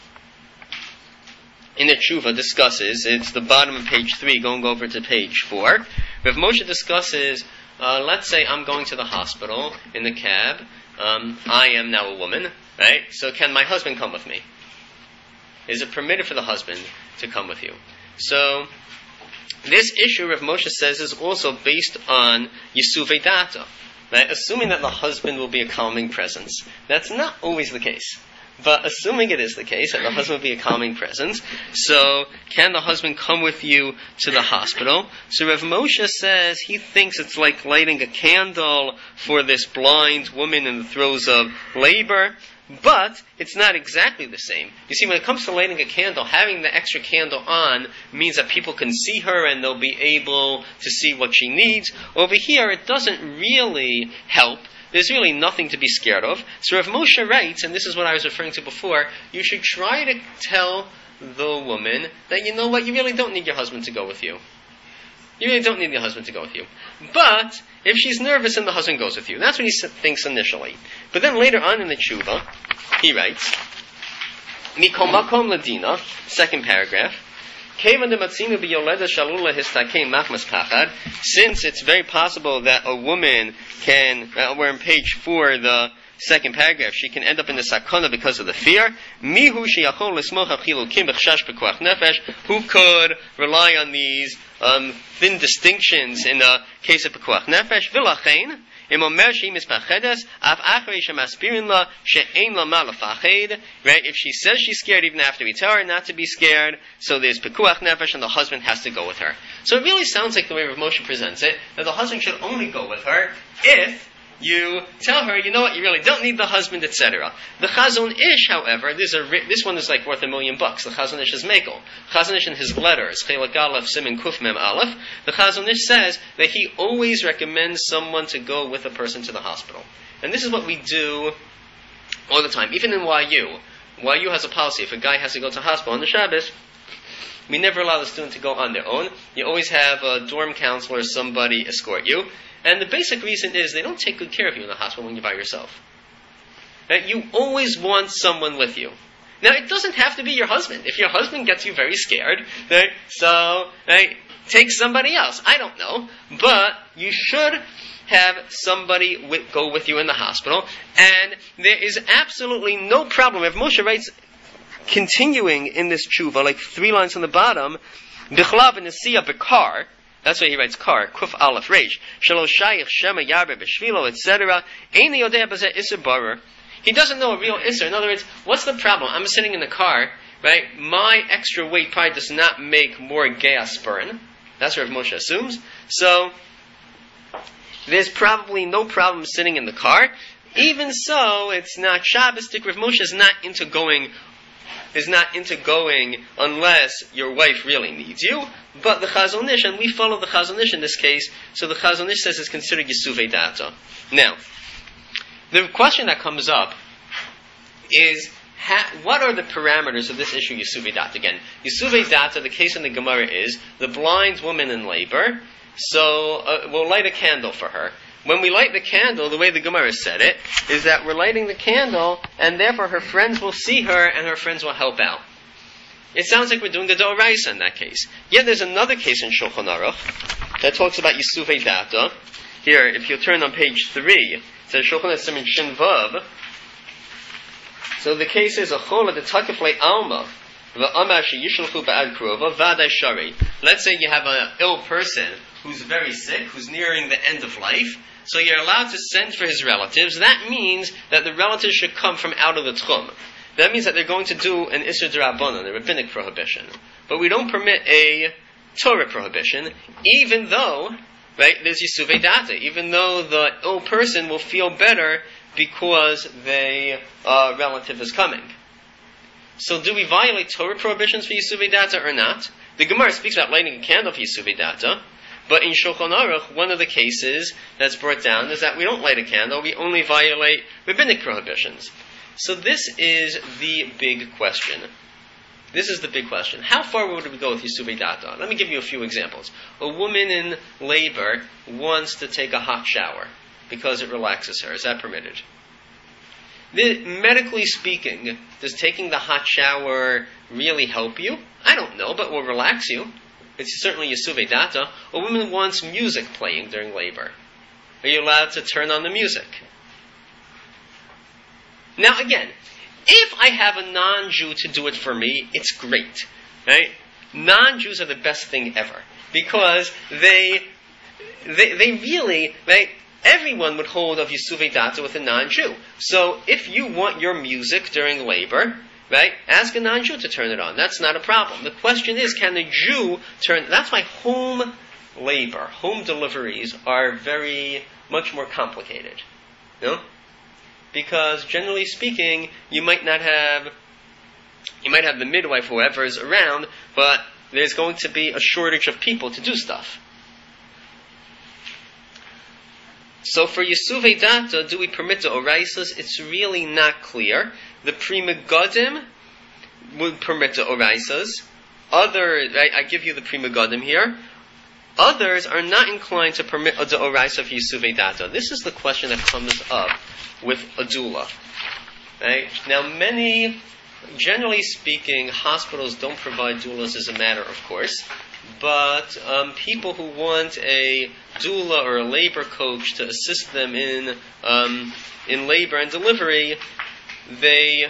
in the Tshuva discusses, it's the bottom of page 3, going over to page 4. Rav Moshe discusses, let's say I'm going to the hospital in the cab. I am now a woman, right? So can my husband come with me? Is it permitted for the husband to come with you? So, this issue, Rav Moshe says, is also based on Yisuvei Data, right? Assuming that the husband will be a calming presence. That's not always the case. But assuming it is the case, that the husband will be a calming presence, so can the husband come with you to the hospital? So Rav Moshe says he thinks it's like lighting a candle for this blind woman in the throes of labor. But it's not exactly the same. You see, when it comes to lighting a candle, having the extra candle on means that people can see her and they'll be able to see what she needs. Over here, it doesn't really help. There's really nothing to be scared of. So Rav Moshe writes, and this is what I was referring to before, you should try to tell the woman that, you know what, you really don't need your husband to go with you. You really don't need your husband to go with you. But if she's nervous and the husband goes with you, that's what he thinks initially. But then later on in the Tshuva, he writes, Mikol makom ladina, second paragraph, since it's very possible that a woman can, we're on page 4, the second paragraph, she can end up in the sakona because of the fear. Who could rely on these thin distinctions in the case of pekuach nefesh? Right? If she says she's scared, even after we tell her not to be scared, so there's pekuach nefesh, and the husband has to go with her. So it really sounds like the way Rav Moshe presents it, that the husband should only go with her if you tell her, you know what, you really don't need the husband, etc. The Chazon Ish, however, this one is like worth $1 million. The Chazon Ish is Mekel. Chazon Ish in his letters, Chelak Aleph, Siman Kuf Mem Aleph, the Chazon Ish says that he always recommends someone to go with a person to the hospital. And this is what we do all the time, even in YU. YU has a policy, if a guy has to go to the hospital on the Shabbos, we never allow the student to go on their own. You always have a dorm counselor or somebody escort you. And the basic reason is they don't take good care of you in the hospital when you're by yourself. Right? You always want someone with you. Now, it doesn't have to be your husband. If your husband gets you very scared, right, take somebody else. I don't know. But you should have somebody go with you in the hospital. And there is absolutely no problem. If Moshe writes, continuing in this tshuva, like 3 lines on the bottom, Bichlav Nesiya Bekar, that's why he writes kar, kuf aleph reish, shelo shayich shema yarbe b'shvilo, etc. Eini yodea b'zeh iser barer. He doesn't know a real iser. In other words, what's the problem? I'm sitting in the car, right? My extra weight probably does not make more gas burn. That's what Moshe assumes. So, there's probably no problem sitting in the car. Even so, it's not Shabbos-dik. Rav Moshe is not into going unless your wife really needs you. But the Chazon Ish, and we follow the Chazon Ish in this case, so the Chazon Ish says it's considered Yisuvei Data. Now, the question that comes up is, what are the parameters of this issue, Yisuvei Data? Again, Yisuvei Data, the case in the Gemara is, the blind woman in labor, so we'll light a candle for her. When we light the candle, the way the Gemara said it, is that we're lighting the candle, and therefore her friends will see her, and her friends will help out. It sounds like we're doing the Doraisa in that case. Yet there's another case in Shulchan Aruch that talks about Yisuvei Data. Here, if you turn on page 3, it says Shulchan Aruch Shin Vav. So the case is a chola de takifle alma v'amar sheyishlchu ba'ad krova v'adai shari. Let's say you have an ill person who's very sick, who's nearing the end of life, so you're allowed to send for his relatives. That means that the relatives should come from out of the tchum. That means that they're going to do an Isser D'Rabbanan, a rabbinic prohibition. But we don't permit a Torah prohibition, even though, right, there's Yisuvei Data, even though the ill person will feel better because their relative is coming. So do we violate Torah prohibitions for Yisuvei Data or not? The Gemara speaks about lighting a candle for Yisuvei Data, but in Shulchan Aruch, one of the cases that's brought down is that we don't light a candle, we only violate rabbinic prohibitions. So this is the big question. How far would we go with Yisuvei Data? Let me give you a few examples. A woman in labor wants to take a hot shower because it relaxes her. Is that permitted? Medically speaking, does taking the hot shower really help you? I don't know, but will relax you. It's certainly Yisuvei Data. A woman wants music playing during labor. Are you allowed to turn on the music? Now again, if I have a non-Jew to do it for me, it's great. Right? Non-Jews are the best thing ever. Because they really, right, everyone would hold of Yisuvei Data with a non-Jew. So if you want your music during labor, right, ask a non-Jew to turn it on. That's not a problem. The question is, can the Jew turn... That's why home labor, home deliveries are very much more complicated. No? Because generally speaking, you might have the midwife, whoever is around, but there's going to be a shortage of people to do stuff. So for Yisuvei Data, do we permit the Oraisas? It's really not clear. The Pri Megadim would permit the Oraisas. I give you the Pri Megadim here. Others are not inclined to permit the Oraisa for Yisuvei Data. This is the question that comes up with a doula. Right? Now, generally speaking, hospitals don't provide doulas as a matter of course, but people who want a doula or a labor coach to assist them in labor and delivery, they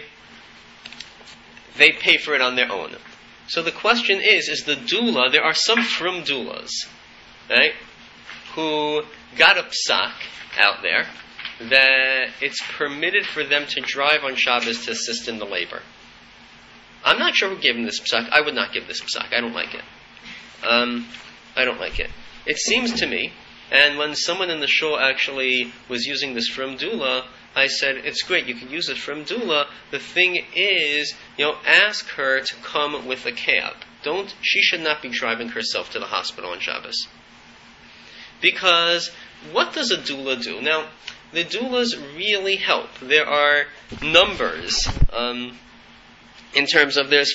pay for it on their own. So the question is the doula, there are some frum doulas, right, who got a psak out there that it's permitted for them to drive on Shabbos to assist in the labor. I'm not sure who gave them this psak. I would not give this psak. I don't like it. I don't like it. It seems to me, and when someone in the shul actually was using this frum doula, I said, it's great, you can use it from doula. The thing is, ask her to come with a cab. She should not be driving herself to the hospital on Shabbos. Because what does a doula do? Now, the doulas really help. There are numbers in terms of there's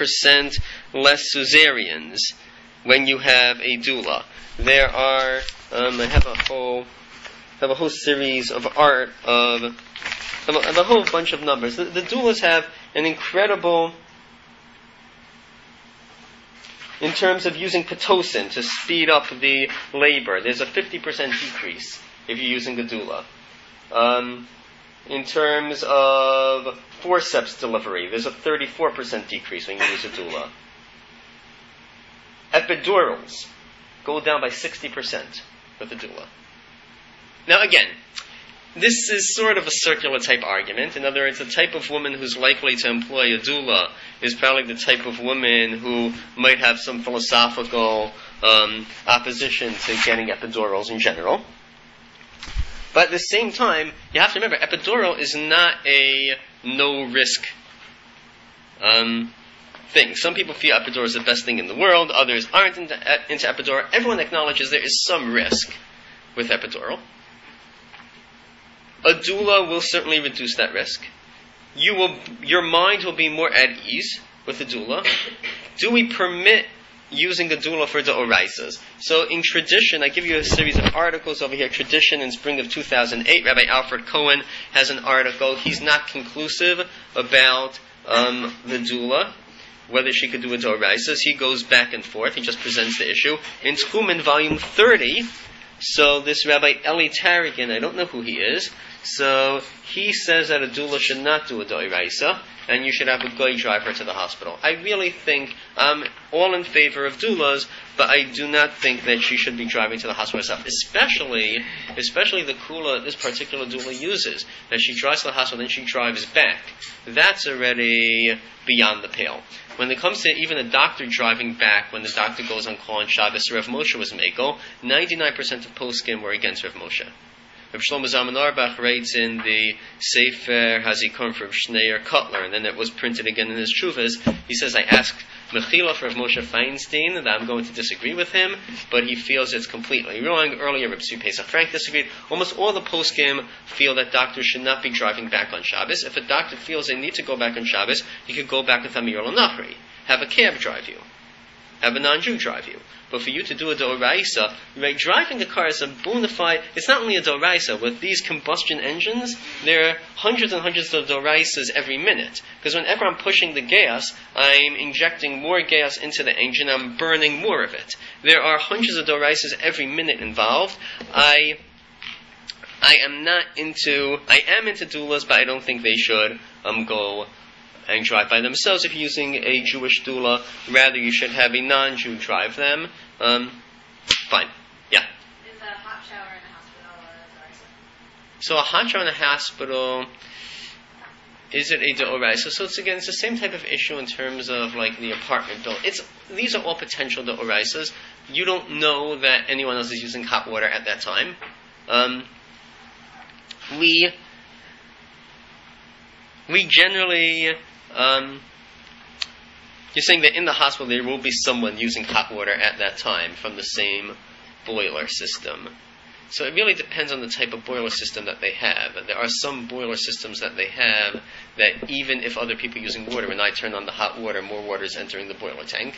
45% less cesareans when you have a doula. There are I have a whole series of art of a whole bunch of numbers. The doulas have an incredible, in terms of using Pitocin to speed up the labor, there's a 50% decrease if you're using a doula. In terms of forceps delivery, there's a 34% decrease when you use a doula. Epidurals go down by 60% with a doula. Now again, this is sort of a circular type argument. In other words, the type of woman who's likely to employ a doula is probably the type of woman who might have some philosophical opposition to getting epidurals in general. But at the same time, you have to remember, epidural is not a no-risk thing. Some people feel epidural is the best thing in the world. Others aren't into epidural. Everyone acknowledges there is some risk with epidural. A doula will certainly reduce that risk. Your mind will be more at ease with a doula. Do we permit using a doula for the oraisas? So in tradition, I give you a series of articles over here. Tradition in spring of 2008, Rabbi Alfred Cohen has an article. He's not conclusive about the doula, whether she could do a oraisas. He goes back and forth. He just presents the issue. In Tchumen, volume 30, so this Rabbi Eli Tarragon, I don't know who he is, so he says that a doula should not do a doiraisa, and you should have a goy drive her to the hospital. I really think I'm all in favor of doulas, but I do not think that she should be driving to the hospital herself, especially the kula this particular doula uses, that she drives to the hospital and then she drives back. That's already beyond the pale. When it comes to even a doctor driving back, when the doctor goes on call on Shabbos, Rav Moshe was Mekel, 99% of poskim were against Rav Moshe. Rav Shlomo Zalman Auerbach writes in the Sefer Hazikon for Rav Schneur Kotler, and then it was printed again in his Chuvas. He says, I asked Mechila for Rav Moshe Feinstein that I'm going to disagree with him, but he feels it's completely wrong. Earlier, Rav Tzvi Pesach Frank disagreed. Almost all the poskim feel that doctors should not be driving back on Shabbos. If a doctor feels they need to go back on Shabbos, he could go back with Amir al-Nahri. Have a cab drive you. Have a non-Jew drive you. But for you to do a doraisa, right, driving a car is a bona fide, it's not only a doraisa. With these combustion engines, there are hundreds and hundreds of doraisas every minute. Because whenever I'm pushing the gas, I'm injecting more gas into the engine, I'm burning more of it. There are hundreds of doraisas every minute involved. I am into doulas, but I don't think they should go and drive by themselves. If you're using a Jewish doula, rather you should have a non-Jew drive them. Fine. Yeah. Is a hot shower in a hospital a doraisa? So a hot shower in a hospital, is it a doraisa? So it's the same type of issue in terms of like the apartment bill. These are all potential doraisas. You don't know that anyone else is using hot water at that time. We generally, you're saying that in the hospital there will be someone using hot water at that time from the same boiler system. So it really depends on the type of boiler system that they have. There are some boiler systems that they have that even if other people are using water, when I turn on the hot water, more water is entering the boiler tank.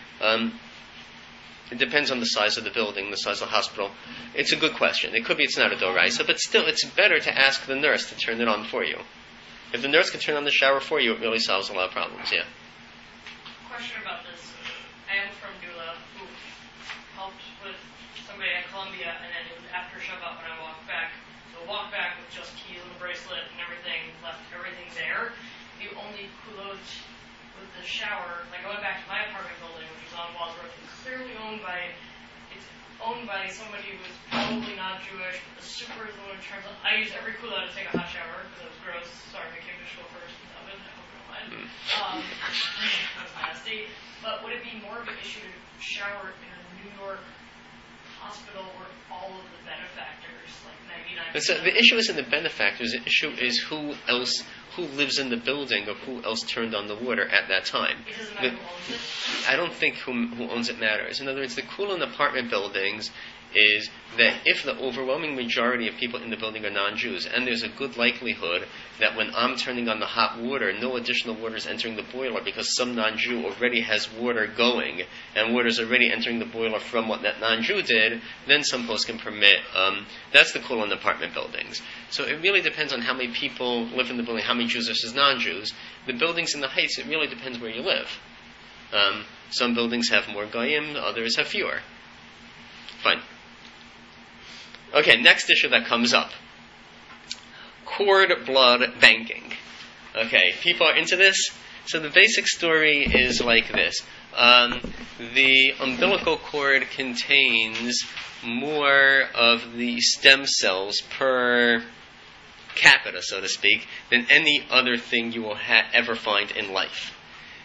It depends on the size of the building, the size of the hospital. It's a good question. It could be it's not a doraisa, but still it's better to ask the nurse to turn it on for you. If the nurse can turn on the shower for you, it really solves a lot of problems, yeah. Question about this. I am from Dula, who helped with somebody at Columbia, and then it was after Shabbat when I walked back. So walk back with just keys and the bracelet and everything, left everything there. The only kulot with the shower, like I went back to my apartment building, which is on Wadsworth, it's clearly owned by somebody who's probably not Jewish, but the super is the one who turns on. I use every kulot to take a hot shower because it was gross. Sorry, I came to school first in the oven. I hope you don't mind. That's nasty. But would it be more of an issue to shower in a New York hospital where all of the benefactors, like 99%? So the issue isn't the benefactors. The issue is who who lives in the building or who else turned on the water at that time. It doesn't matter who owns it? I don't think who owns it matters. In other words, the cool in apartment buildings is that if the overwhelming majority of people in the building are non-Jews, and there's a good likelihood that when I'm turning on the hot water, no additional water is entering the boiler because some non-Jew already has water going, and water is already entering the boiler from what that non-Jew did, then some folks can permit. That's the cool in apartment buildings. So it really depends on how many people live in the building, how many Jews versus non-Jews. The buildings in the heights, it really depends where you live. Some buildings have more goyim, others have fewer. Fine. Okay, next issue that comes up. Cord blood banking. Okay, people are into this? So the basic story is like this. The umbilical cord contains more of the stem cells per capita, so to speak, than any other thing you will ever find in life.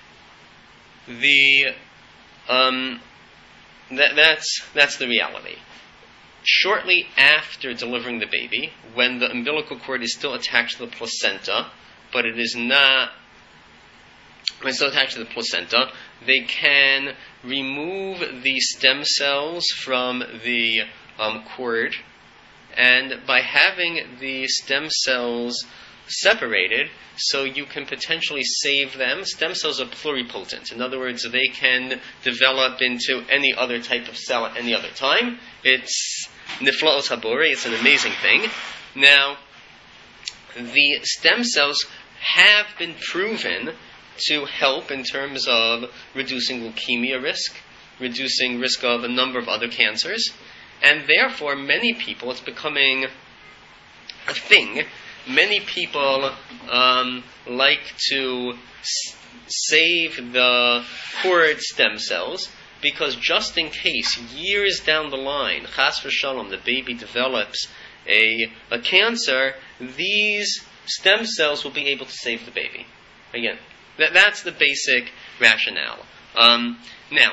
That's the reality. Shortly after delivering the baby, when the umbilical cord is still attached to the placenta, but it is not, when it's still attached to the placenta, they can remove the stem cells from the cord, and by having the stem cells separated, so you can potentially save them. Stem cells are pluripotent. In other words, they can develop into any other type of cell at any other time. It's niflaos habore. It's an amazing thing. Now, the stem cells have been proven to help in terms of reducing leukemia risk, reducing risk of a number of other cancers, and therefore many people, it's becoming a thing. Many people like to save the cord stem cells because just in case, years down the line, chas v'shalom, the baby develops a cancer, these stem cells will be able to save the baby. Again, that's the basic rationale. Now,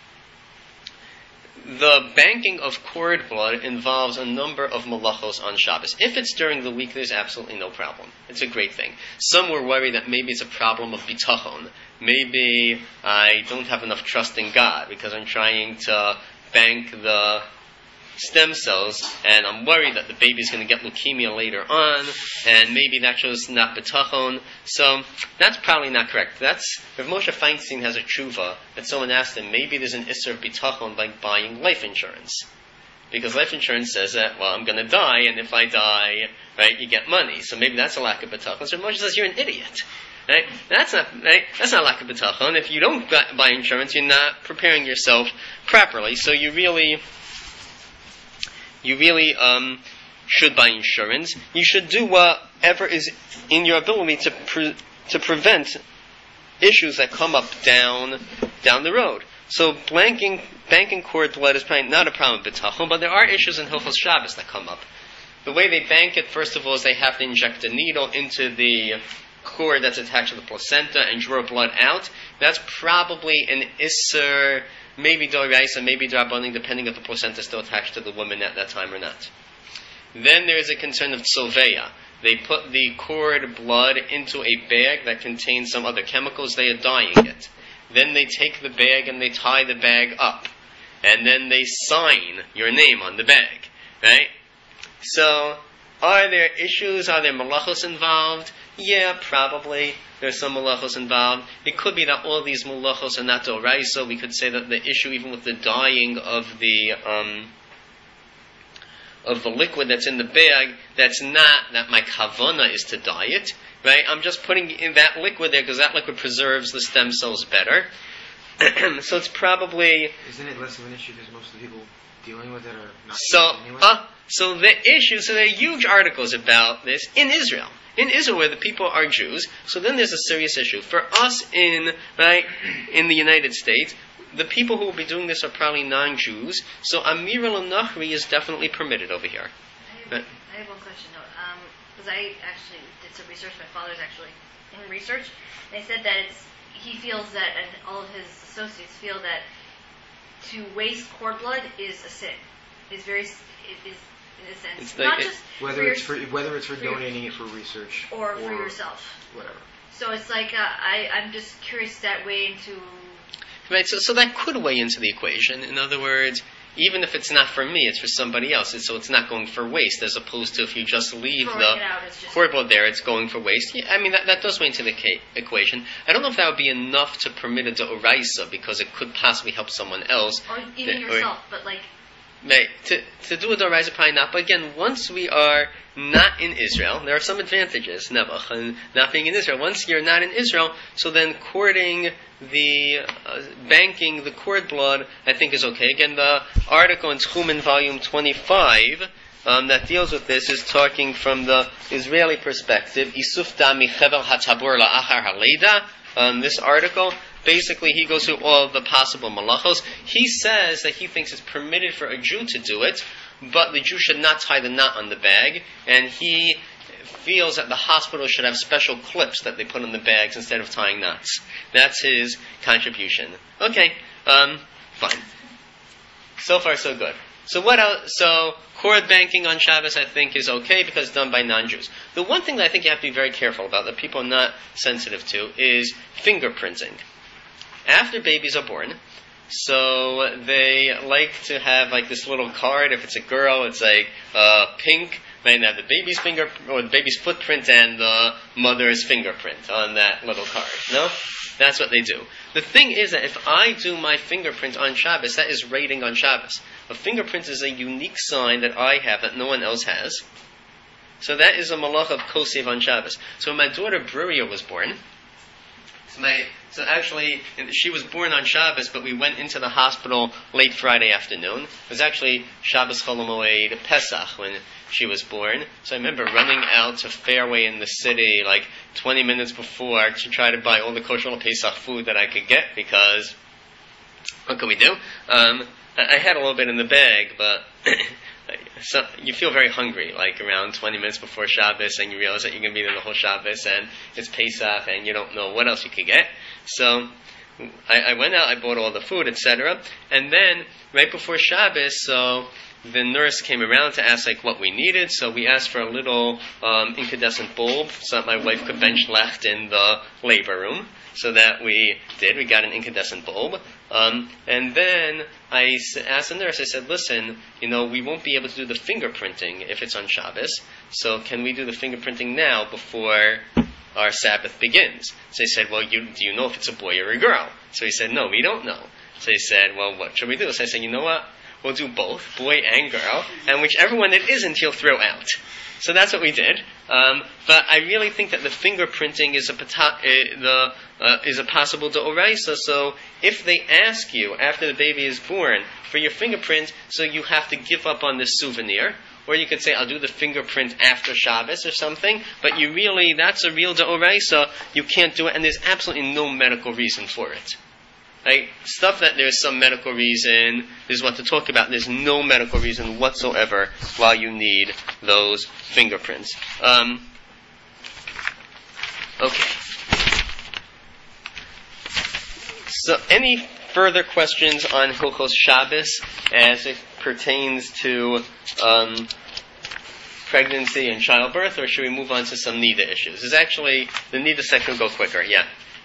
the banking of cord blood involves a number of malachos on Shabbos. If it's during the week, there's absolutely no problem. It's a great thing. Some were worried that maybe it's a problem of bitachon. Maybe I don't have enough trust in God because I'm trying to bank the stem cells, and I'm worried that the baby's going to get leukemia later on, and maybe that shows not bitachon. So that's probably not correct. Rav Moshe Feinstein has a tshuva that someone asked him, maybe there's an isser of bitachon by buying life insurance. Because life insurance says that, well, I'm going to die, and if I die, right, you get money. So maybe that's a lack of bitachon. So Rav Moshe says, you're an idiot. Right? That's not lack of bitachon. If you don't buy insurance, you're not preparing yourself properly. So you really should buy insurance. You should do whatever is in your ability to prevent issues that come up down the road. So banking cord blood is probably not a problem with bitachon, but there are issues in Hilchos Shabbos that come up. The way they bank it, first of all, is they have to inject a needle into the cord that's attached to the placenta and draw blood out. That's probably an isser, maybe doraisa, maybe drabanan, depending if the placenta is still attached to the woman at that time or not. Then there is a concern of tzoveya. They put the cord blood into a bag that contains some other chemicals. They are dyeing it. Then they take the bag and they tie the bag up. And then they sign your name on the bag. Right? So, are there issues? Are there malachos involved? Yeah, probably. There's some malachos involved. It could be that all these malachos are not doraisa. We could say that the issue, even with the dyeing of the liquid that's in the bag, that's not that my kavana is to dye it, right? I'm just putting in that liquid there because that liquid preserves the stem cells better. So it's probably... Isn't it less of an issue because most of the people dealing with it are not anyway? So the issue, so there are huge articles about this in Israel. In Israel, where the people are Jews, so then there's a serious issue. For us in the United States, the people who will be doing this are probably non-Jews, so Amir al-Nahri is definitely permitted over here. I have one question, though. Because I actually did some research. My father's actually in research. They said that he feels that, and all of his associates feel that to waste cord blood is a sin. It is in a sense. It's like Not just whether it's for donating it for research or for yourself. Whatever. So it's like I'm just curious that way into. Right, so that could weigh into the equation. In other words, even if it's not for me, it's for somebody else, so it's not going for waste, as opposed to if you just leave the cordboard there, it's going for waste. Yeah, I mean, that does weigh into the equation. I don't know if that would be enough to permit a deoraisa, because it could possibly help someone else. Or even yourself, but like... Right, to do a deoraisa, probably not. But again, once we are not in Israel, there are some advantages, Nebuch, and not being in Israel. Once you're not in Israel, so then cording banking the cord blood, I think is okay. Again, the article in Tchumen, volume 25, that deals with this is talking from the Israeli perspective. Isuf dami chevel hatabur la'achar haleda. This article, basically, he goes through all of the possible malachos. He says that he thinks it's permitted for a Jew to do it, but the Jew should not tie the knot on the bag, and he feels that the hospital should have special clips that they put on the bags instead of tying knots. That's his contribution. Okay, fine. So far, so good. So what else? So cord banking on Shabbos, I think, is okay because it's done by non-Jews. The one thing that I think you have to be very careful about, that people are not sensitive to, is fingerprinting. After babies are born, so they like to have like this little card. If it's a girl, it's like pink. They have the baby's finger or the baby's footprint and the mother's fingerprint on that little card. No? That's what they do. The thing is that if I do my fingerprint on Shabbos, that is rating on Shabbos. A fingerprint is a unique sign that I have that no one else has. So that is a malach of kosev on Shabbos. So when my daughter Bruria was born, so actually, she was born on Shabbos, but we went into the hospital late Friday afternoon. It was actually Shabbos Chol Hamoed Pesach when she was born. So I remember running out to Fairway in the city like 20 minutes before to try to buy all the kosher Pesach food that I could get, because what could we do? I had a little bit in the bag, but so you feel very hungry, like around 20 minutes before Shabbos, and you realize that you're going to be there the whole Shabbos, and it's Pesach, and you don't know what else you could get. So I went out, I bought all the food, etc. And then, right before Shabbos, so the nurse came around to ask like what we needed. So we asked for a little incandescent bulb so that my wife could bench left in the labor room. So that we did. We got an incandescent bulb. And then I asked the nurse, I said, listen, we won't be able to do the fingerprinting if it's on Shabbos. So can we do the fingerprinting now before our Sabbath begins? So he said, well, do you know if it's a boy or a girl? So he said, no, we don't know. So he said, well, what should we do? So I said, you know what? We'll do both, boy and girl, and whichever one it isn't, he'll throw out. So that's what we did. But I really think that the fingerprinting is a possible deoraisa. So if they ask you after the baby is born for your fingerprint, so you have to give up on this souvenir, or you could say I'll do the fingerprint after Shabbos or something. But that's a real deoraisa. You can't do it, and there's absolutely no medical reason for it. Right? Stuff that there's some medical reason is what to talk about. There's no medical reason whatsoever why you need those fingerprints. Okay. So, any further questions on Hilchos Shabbos as it pertains to pregnancy and childbirth, or should we move on to some Nida issues? There's actually, the Nida section will go quicker, yeah.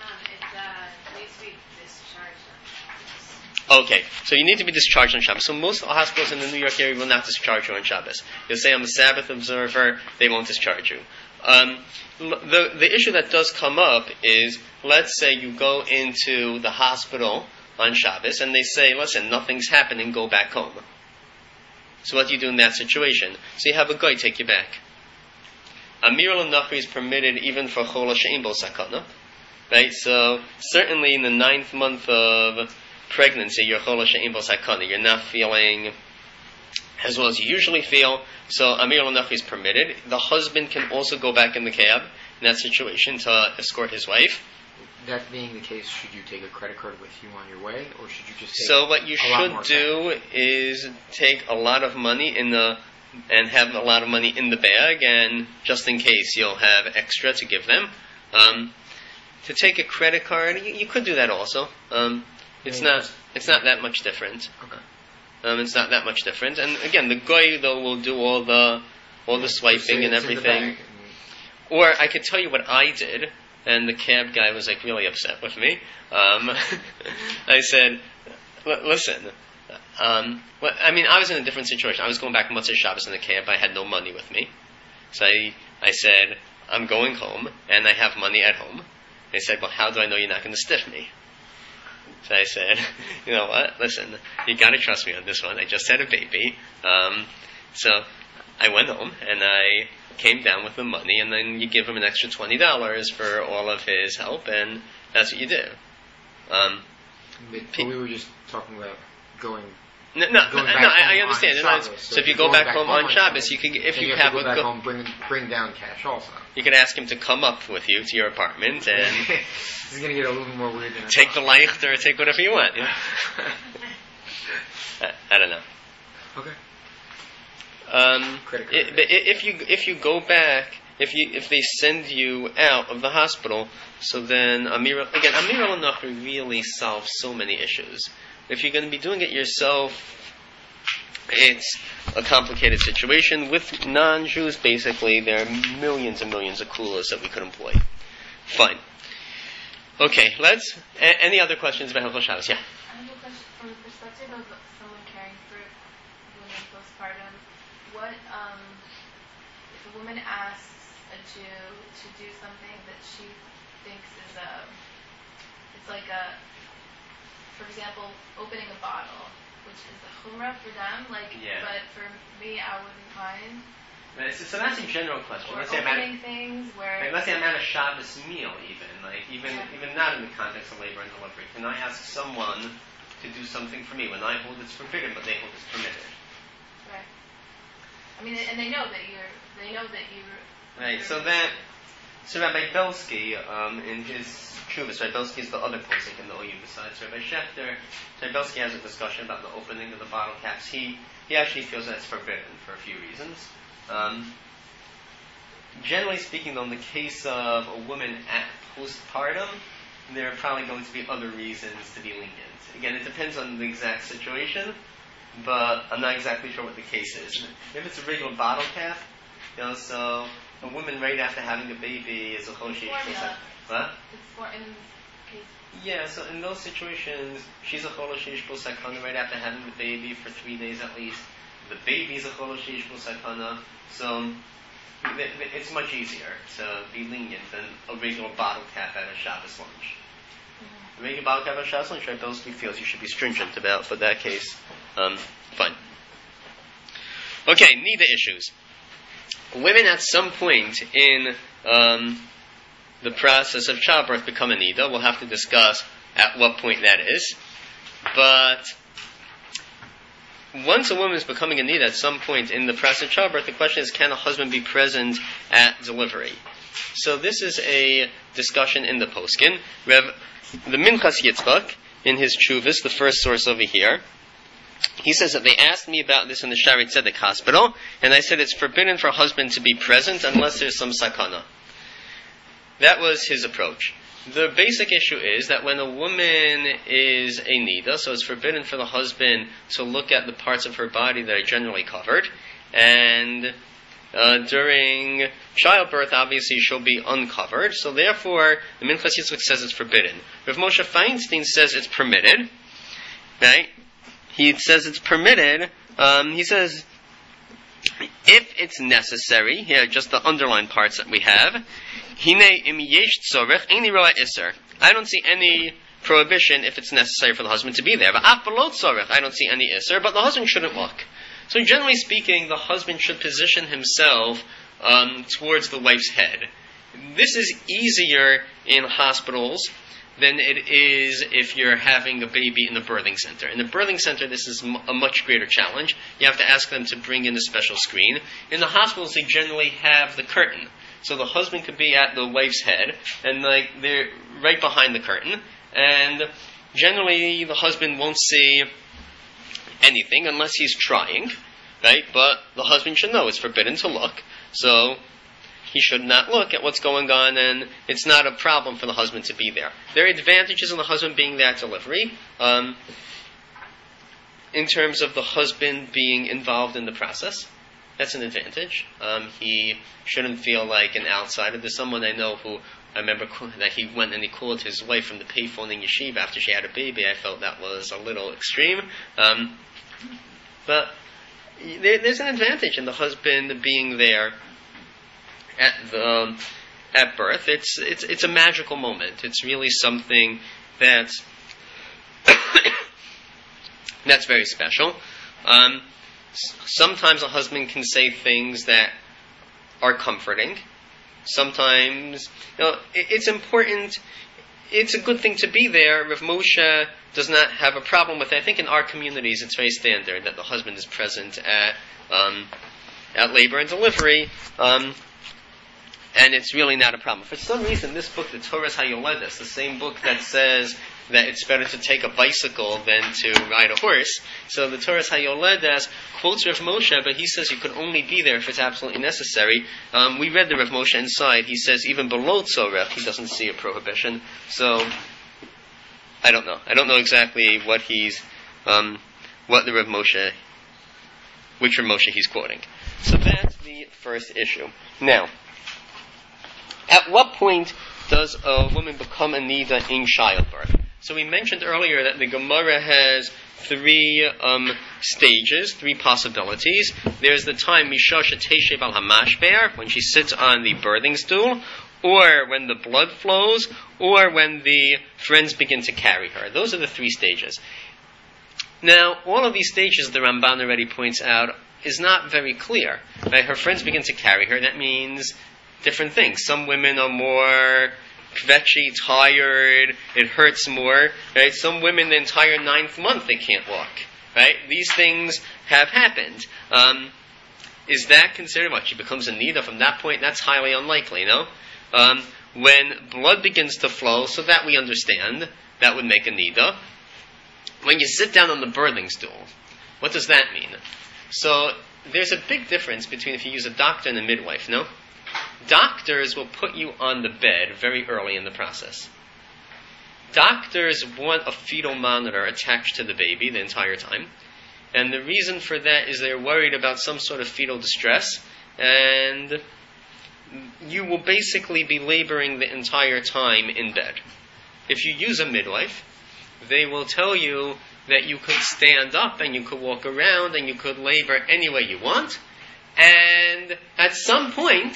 Okay, so you need to be discharged on Shabbos. So most hospitals in the New York area will not discharge you on Shabbos. You'll say, I'm a Sabbath observer, they won't discharge you. The issue that does come up is, let's say you go into the hospital on Shabbos and they say, listen, nothing's happening, go back home. So what do you do in that situation? So you have a guy take you back. Amir al-Nachri is permitted even for Chol HaShe'im Bo Sakana. Right, so certainly in the 9th month of pregnancy, you're Chol HaShe'im Bo Sakana. You're not feeling as well as you usually feel, so Amir al-Nachri is permitted. The husband can also go back in the cab in that situation to escort his wife. That being the case, should you take a credit card with you on your way, or should you just take So what you should do is take a lot of money and have a lot of money in the bag, and just in case you'll have extra to give them. To take a credit card, you could do that also. It's not that much different. Okay. It's not that much different. And again, the goy though will do all the swiping and everything. Or I could tell you what I did, and the cab guy was like really upset with me. I said, listen. I was in a different situation. I was going back Motzei Shabbos in the cab. I had no money with me. So I said, I'm going home, and I have money at home. They said, well, how do I know you're not going to stiff me? So I said, you know what, listen, you got to trust me on this one. I just had a baby. So I went home, and I came down with the money, and then you give him an extra $20 for all of his help, and that's what you do. But we were just talking about going. I understand. So if you go back home on Shabbos, you can, if you have to go back home, bring down cash also. You could ask him to come up with you to your apartment, and this is going to get a little more weird. Than take the light or take whatever you want. Yeah? I don't know. Okay. If you go back, if they send you out of the hospital, so then Amir al-Nachri really solves so many issues. If you're going to be doing it yourself, it's a complicated situation. With non-Jews, basically, there are millions and millions of kulas that we could employ. Fine. Okay, any other questions about Hilchos Shabbos? Yeah. I have a question from the perspective of someone caring for women postpartum. What if a woman asks a Jew to do something that she thinks is for example, opening a bottle, which is the chumrah for them, but for me, I wouldn't mind. So that's a general question. Or opening things where... let's say I'm at a Shabbos meal, even not in the context of labor and delivery. Can I ask someone to do something for me when I hold it's forbidden, but they hold it's permitted? Right. And they know that you're... Right, so Rabbi Belsky, in his Chuvas, Rabbi Belsky is the other posek in the OU besides Rabbi Schechter. Rabbi Belsky has a discussion about the opening of the bottle caps. He actually feels that it's forbidden for a few reasons. Generally speaking, though, in the case of a woman at postpartum, there are probably going to be other reasons to be lenient. Again, it depends on the exact situation, but I'm not exactly sure what the case is. If it's a regular bottle cap, so a woman right after having a baby is a choshesh. What? Yeah, so in those situations, she's a choshesh b'sakana right after having the baby for 3 days at least. The baby's a choshesh b'sakana, so it's much easier to be lenient than a regular bottle cap at a Shabbos lunch. A regular bottle cap at a Shabbos lunch, Rabbi Belsky feels you should be stringent about, but that case, fine. Okay, nida issues. Women at some point in the process of childbirth become a nida. We'll have to discuss at what point that is. But once a woman is becoming a nida at some point in the process of childbirth, the question is, can a husband be present at delivery? So this is a discussion in the poskin. The Minchas Yitzchak, in his Chuvas, the first source over here, he says that they asked me about this in the Shari Tzedek hospital, and I said it's forbidden for a husband to be present unless there's some sakana. That was his approach. The basic issue is that when a woman is a nida, so it's forbidden for the husband to look at the parts of her body that are generally covered, and during childbirth, obviously, she'll be uncovered, so therefore, the Minchas Yitzchak says it's forbidden. Rav Moshe Feinstein says it's permitted, right? He says it's permitted. He says, if it's necessary, here, just the underlined parts that we have, Hine im yesh tzorech, eini roa iser. I don't see any prohibition if it's necessary for the husband to be there. But af below tzorech, I don't see any iser, but the husband shouldn't look. So generally speaking, the husband should position himself towards the wife's head. This is easier in hospitals than it is if you're having a baby in the birthing center. In the birthing center, this is a much greater challenge. You have to ask them to bring in a special screen. In the hospitals, they generally have the curtain. So the husband could be at the wife's head, and they're right behind the curtain. And generally, the husband won't see anything unless he's trying, right? But the husband should know it's forbidden to look. So he should not look at what's going on, and it's not a problem for the husband to be there. There are advantages in the husband being there at delivery. in terms of the husband being involved in the process. That's an advantage. He shouldn't feel like an outsider. There's someone I know who, I remember that he went and he called his wife from the payphone in yeshiva after she had a baby. I felt that was a little extreme. But there's an advantage in the husband being there at birth. It's a magical moment. It's really something that's that's very special. Sometimes a husband can say things that are comforting. Sometimes, it's important. It's a good thing to be there. Rav Moshe does not have a problem with it. I think in our communities it's very standard that the husband is present at labor and delivery, and it's really not a problem. For some reason, this book, the Torah's Hayoledes, the same book that says that it's better to take a bicycle than to ride a horse. So the Torah's Hayoledes quotes Rav Moshe, but he says you could only be there if it's absolutely necessary. We read the Rav Moshe inside. He says even below tzorech, he doesn't see a prohibition. So I don't know. I don't know exactly what the Rav Moshe, which Rav Moshe he's quoting. So that's the first issue. Now, at what point does a woman become a nida in childbirth? So we mentioned earlier that the Gemara has three stages, three possibilities. There's the time Misha Sheteshev al Hamashber, when she sits on the birthing stool, or when the blood flows, or when the friends begin to carry her. Those are the three stages. Now, all of these stages, the Ramban already points out, is not very clear. Right? Her friends begin to carry her. That means different things. Some women are more kvetchy, tired, it hurts more. Right? Some women, the entire 9th month, they can't walk. Right? These things have happened. Is that considered what? She becomes a nida from that point? That's highly unlikely, no? When blood begins to flow, so that we understand, that would make a nida. When you sit down on the birthing stool, what does that mean? So there's a big difference between if you use a doctor and a midwife, no? Doctors will put you on the bed very early in the process. Doctors want a fetal monitor attached to the baby the entire time. And the reason for that is they're worried about some sort of fetal distress, and you will basically be laboring the entire time in bed. If you use a midwife, they will tell you that you could stand up and you could walk around and you could labor any way you want, and at some point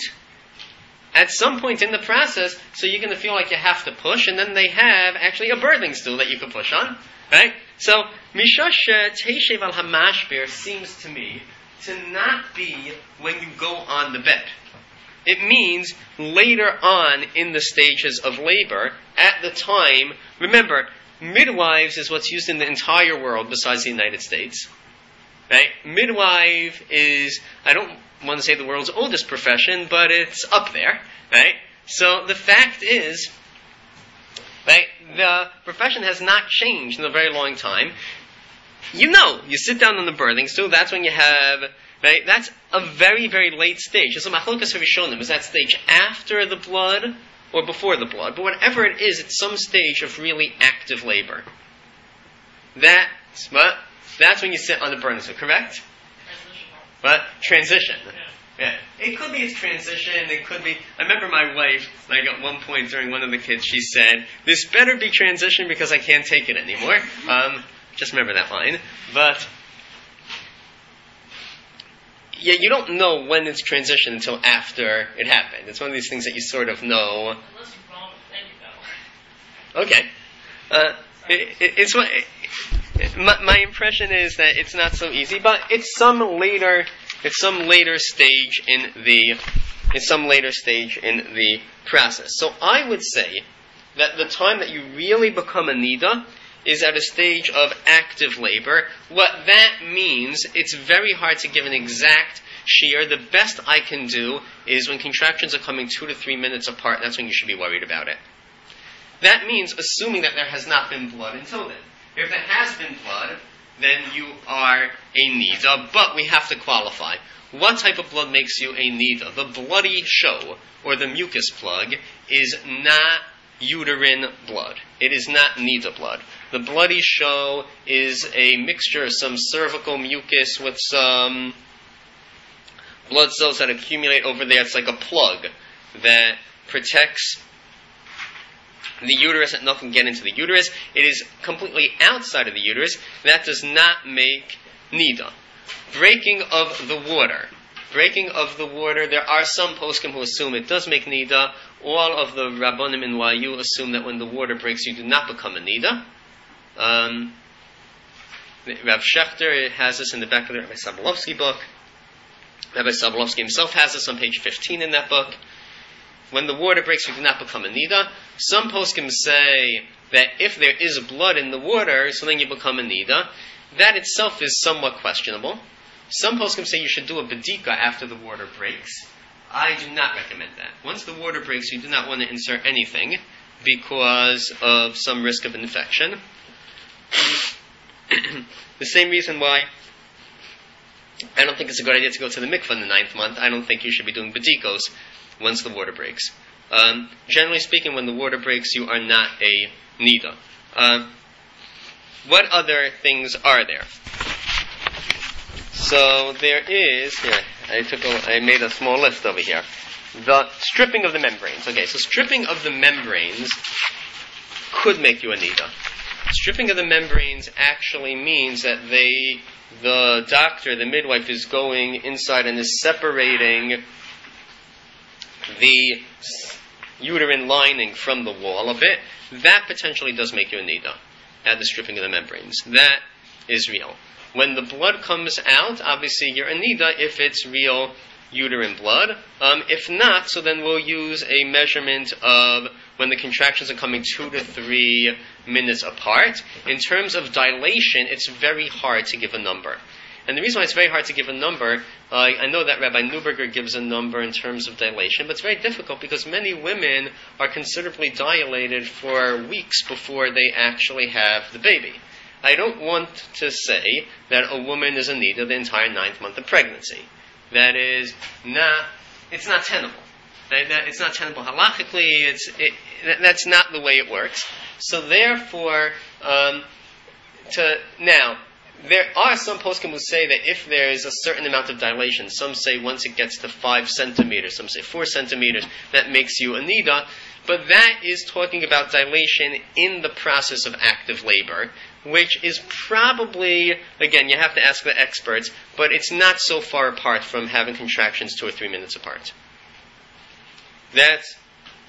in the process, so you're going to feel like you have to push, and then they have actually a birthing stool that you can push on, right? So, Mishash Teishev al Hamashber seems to me to not be when you go on the bed. It means later on in the stages of labor, at the time, remember, midwives is what's used in the entire world besides the United States. Right? Midwife is, I don't want to say the world's oldest profession, but it's up there. Right? So the fact is, right, the profession has not changed in a very long time. You sit down on the birthing stool, that's when you have, right, that's a very, very late stage. So Machlokas Rishonim, is that stage after the blood or before the blood? But whatever it is, it's some stage of really active labor. That's when you sit on the birthing stool, correct? Transition. Yeah. It could be it's transition, it could be, I remember my wife, like at one point during one of the kids, she said, this better be transition because I can't take it anymore. Just remember that line. But, yeah, you don't know when it's transition until after it happened. It's one of these things that you sort of know. Unless you're wrong, then you know. Okay. My impression is that it's not so easy, but it's some later stage in the process. So I would say that the time that you really become a nida is at a stage of active labor. What that means, it's very hard to give an exact shear. The best I can do is when contractions are coming 2 to 3 minutes apart, that's when you should be worried about it. That means assuming that there has not been blood until then. If there has been blood, then you are a nida, but we have to qualify. What type of blood makes you a nida? The bloody show, or the mucus plug, is not uterine blood. It is not nida blood. the bloody show is a mixture of some cervical mucus with some blood cells that accumulate over there. It's like a plug that protects the uterus, that nothing can get into the uterus. It is completely outside of the uterus. That does not make nida. Breaking of the water. Breaking of the water, there are some poskim who assume it does make nida. All of the Rabbanim in YU assume that when the water breaks, you do not become a nida. Rav Shechter has this in the back of the Rabbi Sobolovsky book. Rabbi Sobolovsky himself has this on page 15 in that book. When the water breaks, you do not become a nida. Some poskim say that if there is blood in the water, so then you become a nida. That itself is somewhat questionable. Some poskim say you should do a bedika after the water breaks. I do not recommend that. Once the water breaks, you do not want to insert anything because of some risk of infection. The same reason why I don't think it's a good idea to go to the mikveh in the 9th month. I don't think you should be doing bedikos once the water breaks. Generally speaking, when the water breaks, you are not a nida. What other things are there? So there is, here, I made a small list over here. The stripping of the membranes. Okay, so stripping of the membranes could make you a nida. Stripping of the membranes actually means that the doctor, the midwife, is going inside and is separating the uterine lining from the wall a bit. That potentially does make you a nida, at the stripping of the membranes. That is real. When the blood comes out, obviously you're a nida if it's real uterine blood. If not, so then we'll use a measurement of when the contractions are coming 2 to 3 minutes apart. In terms of dilation, it's very hard to give a number. And the reason why it's very hard to give a number, I know that Rabbi Neuberger gives a number in terms of dilation, but it's very difficult because many women are considerably dilated for weeks before they actually have the baby. I don't want to say that a woman is a nida the entire 9th month of pregnancy. That is not, it's not tenable. It's not tenable halachically, that's not the way it works. So therefore, now, there are some poskim who say that if there is a certain amount of dilation, some say once it gets to 5 centimeters, some say 4 centimeters, that makes you a nida. But that is talking about dilation in the process of active labor, which is probably, again, you have to ask the experts, but it's not so far apart from having contractions 2 or 3 minutes apart. That's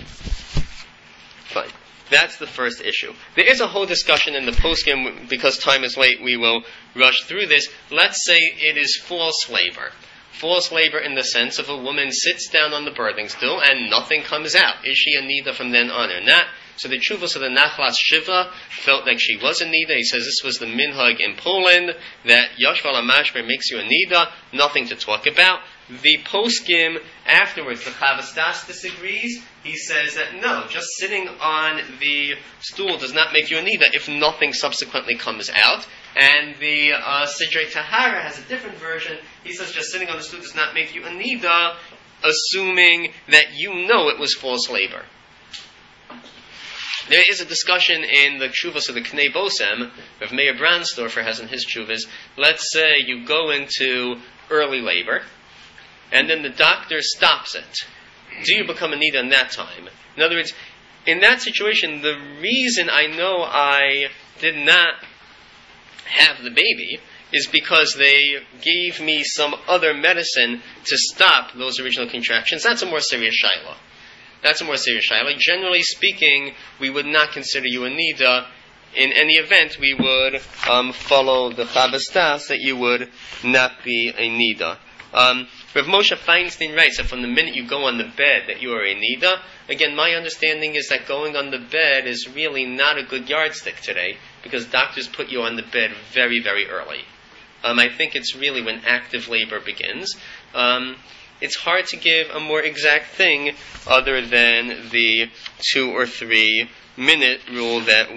fine. That's the first issue. There is a whole discussion in the poskim, because time is late, we will rush through this. Let's say it is false labor. False labor in the sense of a woman sits down on the birthing stool and nothing comes out. Is she a nida from then on or not? So the Chuvas of the Nachlas Shiva felt like she was a nida. He says this was the minhag in Poland, that Yashval HaMashber makes you a nida, nothing to talk about. The poskim afterwards, the Chavas Das disagrees. He says that no, just sitting on the stool does not make you a nida if nothing subsequently comes out. And the Sidrei Tahara has a different version. He says just sitting on the stool does not make you a nida, assuming that you know it was false labor. There is a discussion in the Chuvas of the Knei Bosem, Rav Meir Brandstorfer has in his Chuvas. Let's say you go into early labor, and then the doctor stops it. Do you become a nida in that time? In other words, in that situation, the reason I know I did not have the baby is because they gave me some other medicine to stop those original contractions. That's a more serious shayla. Generally speaking, we would not consider you a nida. In any event, we would follow the Chavas Das that you would not be a nida. Rav Moshe Feinstein writes that from the minute you go on the bed that you are a nida. Again, my understanding is that going on the bed is really not a good yardstick today, because doctors put you on the bed very, very early. I think it's really when active labor begins. It's hard to give a more exact thing other than the 2 or 3 minute rule that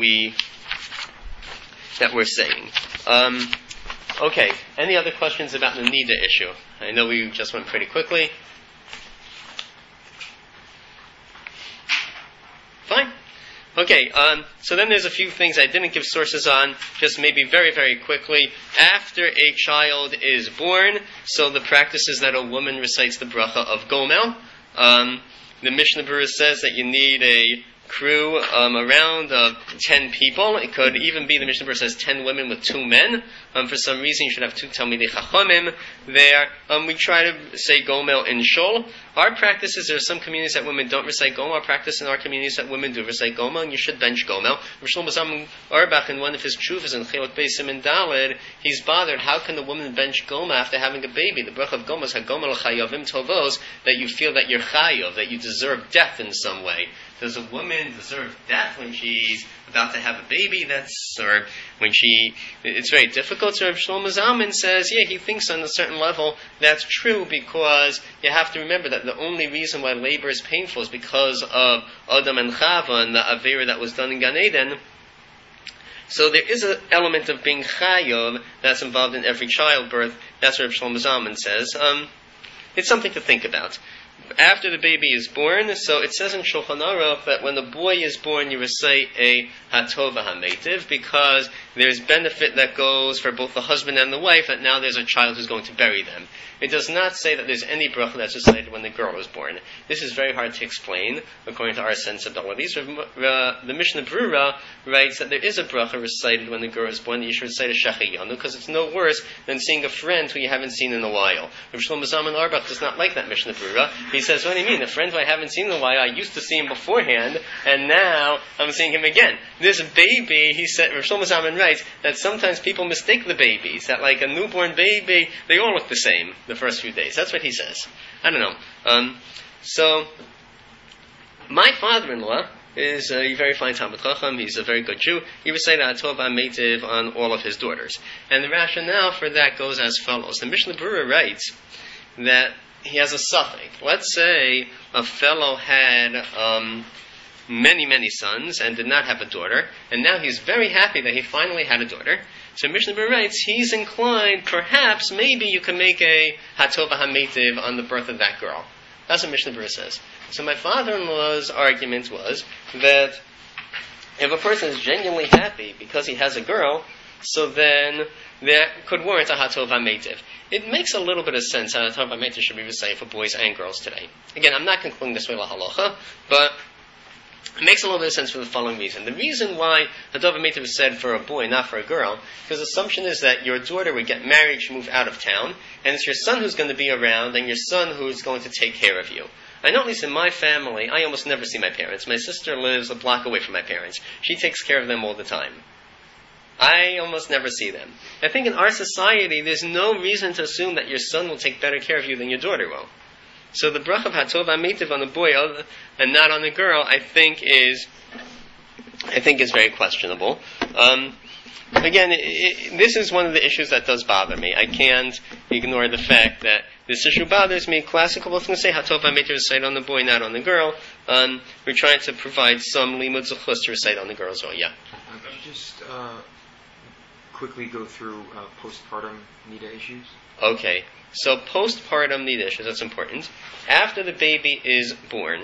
we're saying. Okay, any other questions about the nida issue? I know we just went pretty quickly. Fine. Okay, so then there's a few things I didn't give sources on, just maybe very, very quickly. After a child is born, so the practice is that a woman recites the bracha of Gomel. The Mishnah Berurah says that you need a crew around 10 people. It could even be, the Mishnah Berurah says, 10 women with 2 men. For some reason, you should have 2 Talmidei Chachamim there. We try to say Gomel in Shul. Our practice is there are some communities that women don't recite Gomel. Our practice in our communities that women do recite Gomel, and you should bench Gomel. Rav Shlomo Zalman Auerbach, in one of his Tshuvas in Chelek Beis Siman Daled, he's bothered, how can the woman bench Gomel after having a baby? The bracha of Gomel is HaGomel Chayavim Tovos, that you feel that you're chayav, that you deserve death in some way. Does a woman deserve death when she's about to have a baby? Or when it's very difficult. So Rav Shlomo Zalman says, yeah, he thinks on a certain level that's true, because you have to remember that the only reason why labor is painful is because of Adam and Chava and the Avera that was done in Gan Eden. So there is an element of being chayav that's involved in every childbirth. That's what Rav Shlomo Zalman says. It's something to think about. After the baby is born, so it says in Shulchan Aruch that when the boy is born, you recite a Hatov HaMeitiv, because there's benefit that goes for both the husband and the wife, that now there's a child who's going to bury them. It does not say that there's any bracha that's recited when the girl is born. This is very hard to explain, according to our sensibilities. The Mishnah Berurah writes that there is a bracha recited when the girl is born, that you should recite a Shechiyanu, because it's no worse than seeing a friend who you haven't seen in a while. Rav Shlomo Zalman Auerbach does not like that Mishnah Berurah. He says, what do you mean? A friend who I haven't seen in a while, I used to see him beforehand, and now I'm seeing him again. This baby, he said, Rav Shlomo Zalman writes, that sometimes people mistake the babies, that like a newborn baby, they all look the same the first few days. That's what he says. I don't know. So, my father-in-law is a very fine Talmid Chacham. He's a very good Jew. He recited Hatov HaMeitiv on all of his daughters. And the rationale for that goes as follows. The Mishnah Berurah writes that he has a suffix. Let's say a fellow had many, many sons and did not have a daughter, and now he's very happy that he finally had a daughter. So Mishnah Berurah writes, he's inclined, perhaps, maybe you can make a Hatov HaMeitiv on the birth of that girl. That's what Mishnah Berurah says. So my father-in-law's argument was that if a person is genuinely happy because he has a girl, so then that could warrant a Hatov HaMeitiv. It makes a little bit of sense how Hatov HaMeitiv should be recited for boys and girls today. Again, I'm not concluding this way la halacha, but it makes a little bit of sense for the following reason. The reason why Hatov HaMeitiv is said for a boy, not for a girl, because the assumption is that your daughter would get married, she'd move out of town, and it's your son who's going to be around, and your son who's going to take care of you. I know, at least in my family, I almost never see my parents. My sister lives a block away from my parents. She takes care of them all the time. I almost never see them. I think in our society, there's no reason to assume that your son will take better care of you than your daughter will. So the bracha of Hatov HaMeitiv on the boy and not on the girl, I think is very questionable. Again, this is one of the issues that does bother me. I can't ignore the fact that this issue bothers me. Classical was going to say Hatov HaMeitiv is recited on the boy, not on the girl. We're trying to provide some limud zechus to recite on the girl as well. Yeah. Could you just quickly go through postpartum nida issues? Okay. So postpartum nida issues, that's important. After the baby is born,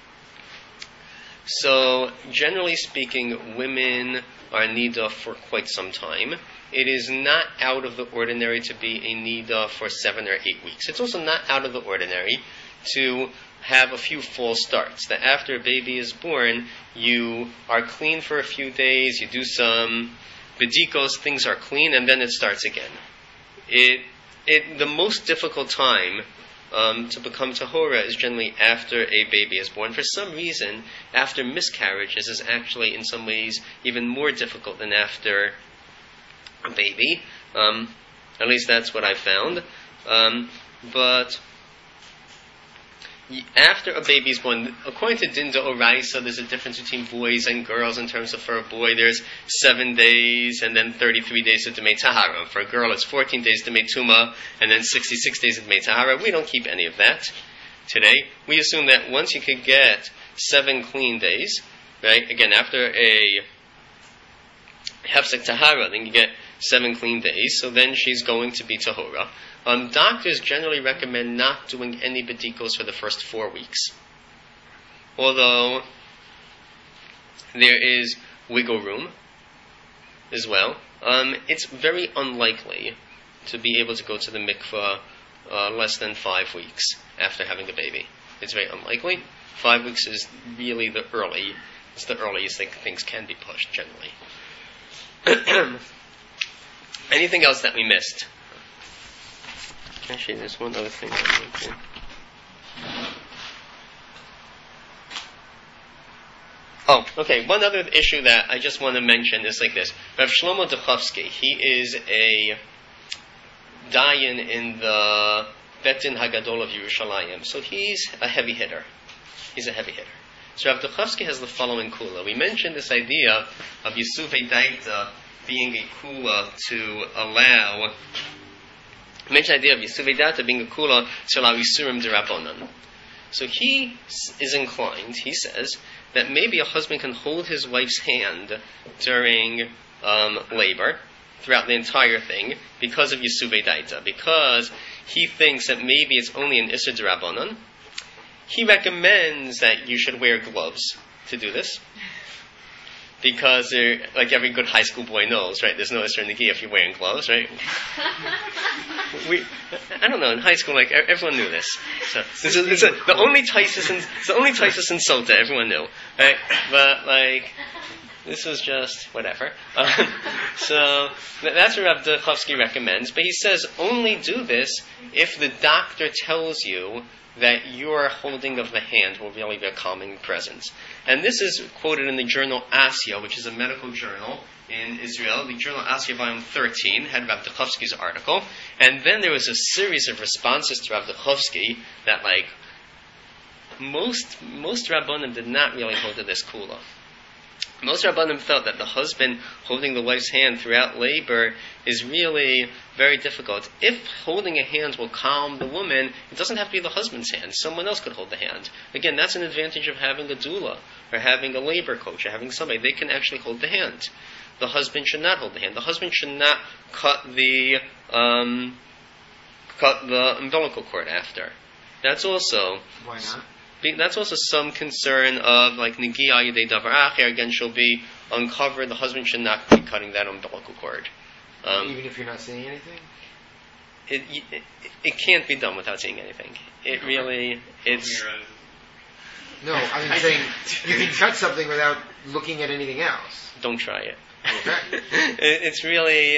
so generally speaking, women are nida for quite some time. It is not out of the ordinary to be a nida for 7 or 8 weeks. It's also not out of the ordinary to have a few false starts. That after a baby is born, you are clean for a few days, you do some bedikos, things are clean, and then it starts again. The most difficult time to become tahora is generally after a baby is born. For some reason, after miscarriages is actually in some ways even more difficult than after a baby. At least that's what I found. But after a baby is born, according to Din D'Oraisa, there's a difference between boys and girls in terms of, for a boy there's 7 days and then 33 days of Demei Tahara. For a girl it's 14 days Demei Tuma and then 66 days of Demei Tahara. We don't keep any of that today. We assume that once you could get 7 clean days, right, again after a Hefsek Tahara, then you get 7 clean days, so then she's going to be Tahora. Doctors generally recommend not doing any bedikos for the first 4 weeks. Although There is wiggle room as well. It's very unlikely to be able to go to the mikveh less than 5 weeks after having a baby. It's very unlikely. 5 weeks is really it's the earliest that things can be pushed, generally. Anything else that we missed? Actually, there's one other thing I want to. Oh, okay. One other issue that I just want to mention is like this. Rav Shlomo Duchovsky, he is a dayan in the Bet Din Hagadol of Yerushalayim. So he's a heavy hitter. So Rav Duchovsky has the following kula. We mentioned this idea of Yisuvei Daita being a kula to allow. We mentioned the idea of Yisuvei Daita being a kula to allow Yisurim D'Rabbanan. So he is inclined, he says, that maybe a husband can hold his wife's hand during labor, throughout the entire thing, because of Yisuvei Daita, because he thinks that maybe it's only an Issur D'Rabbanan. He recommends that you should wear gloves to do this, because like every good high school boy knows, right? There's no Issur Negi if you're wearing gloves, right? I don't know. In high school, like everyone knew this. So the only Taisus in Sota everyone knew, right? But like this was just whatever. So that's what Rav Duchovsky recommends. But he says only do this if the doctor tells you that your holding of the hand will really be a calming presence. And this is quoted in the journal Asya, which is a medical journal in Israel. The journal Asya, volume 13, had Rav Duchovsky's article. And then there was a series of responses to Rav Duchovsky that, like, most Rabbanim did not really hold to this kula. Most Rabbanim felt that the husband holding the wife's hand throughout labor is really very difficult. If holding a hand will calm the woman, it doesn't have to be the husband's hand. Someone else could hold the hand. Again, that's an advantage of having a doula, or having a labor coach, or having somebody. They can actually hold the hand. The husband should not hold the hand. The husband should not cut the umbilical cord after. That's also... Why not? That's also some concern of like Negiah Yedei Davar Acher. Again, she'll be uncovered. The husband should not be cutting that umbilical cord. Even if you're not seeing anything? It can't be done without seeing anything. It's... No, I'm saying you can cut something without looking at anything else. Don't try it. Okay. It's really...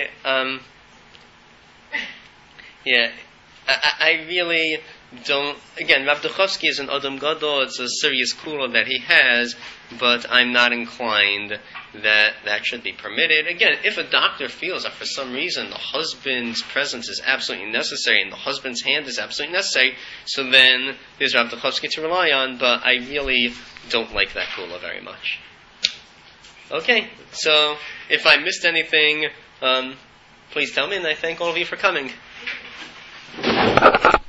I really don't... Again, Rav Duchovsky is an Adam Gadol. It's a serious kula that he has, but I'm not inclined that should be permitted. Again, if a doctor feels that for some reason the husband's presence is absolutely necessary and the husband's hand is absolutely necessary, so then there's Rav Duchovsky to rely on, but I really don't like that kula very much. Okay, so if I missed anything, please tell me, and I thank all of you for coming.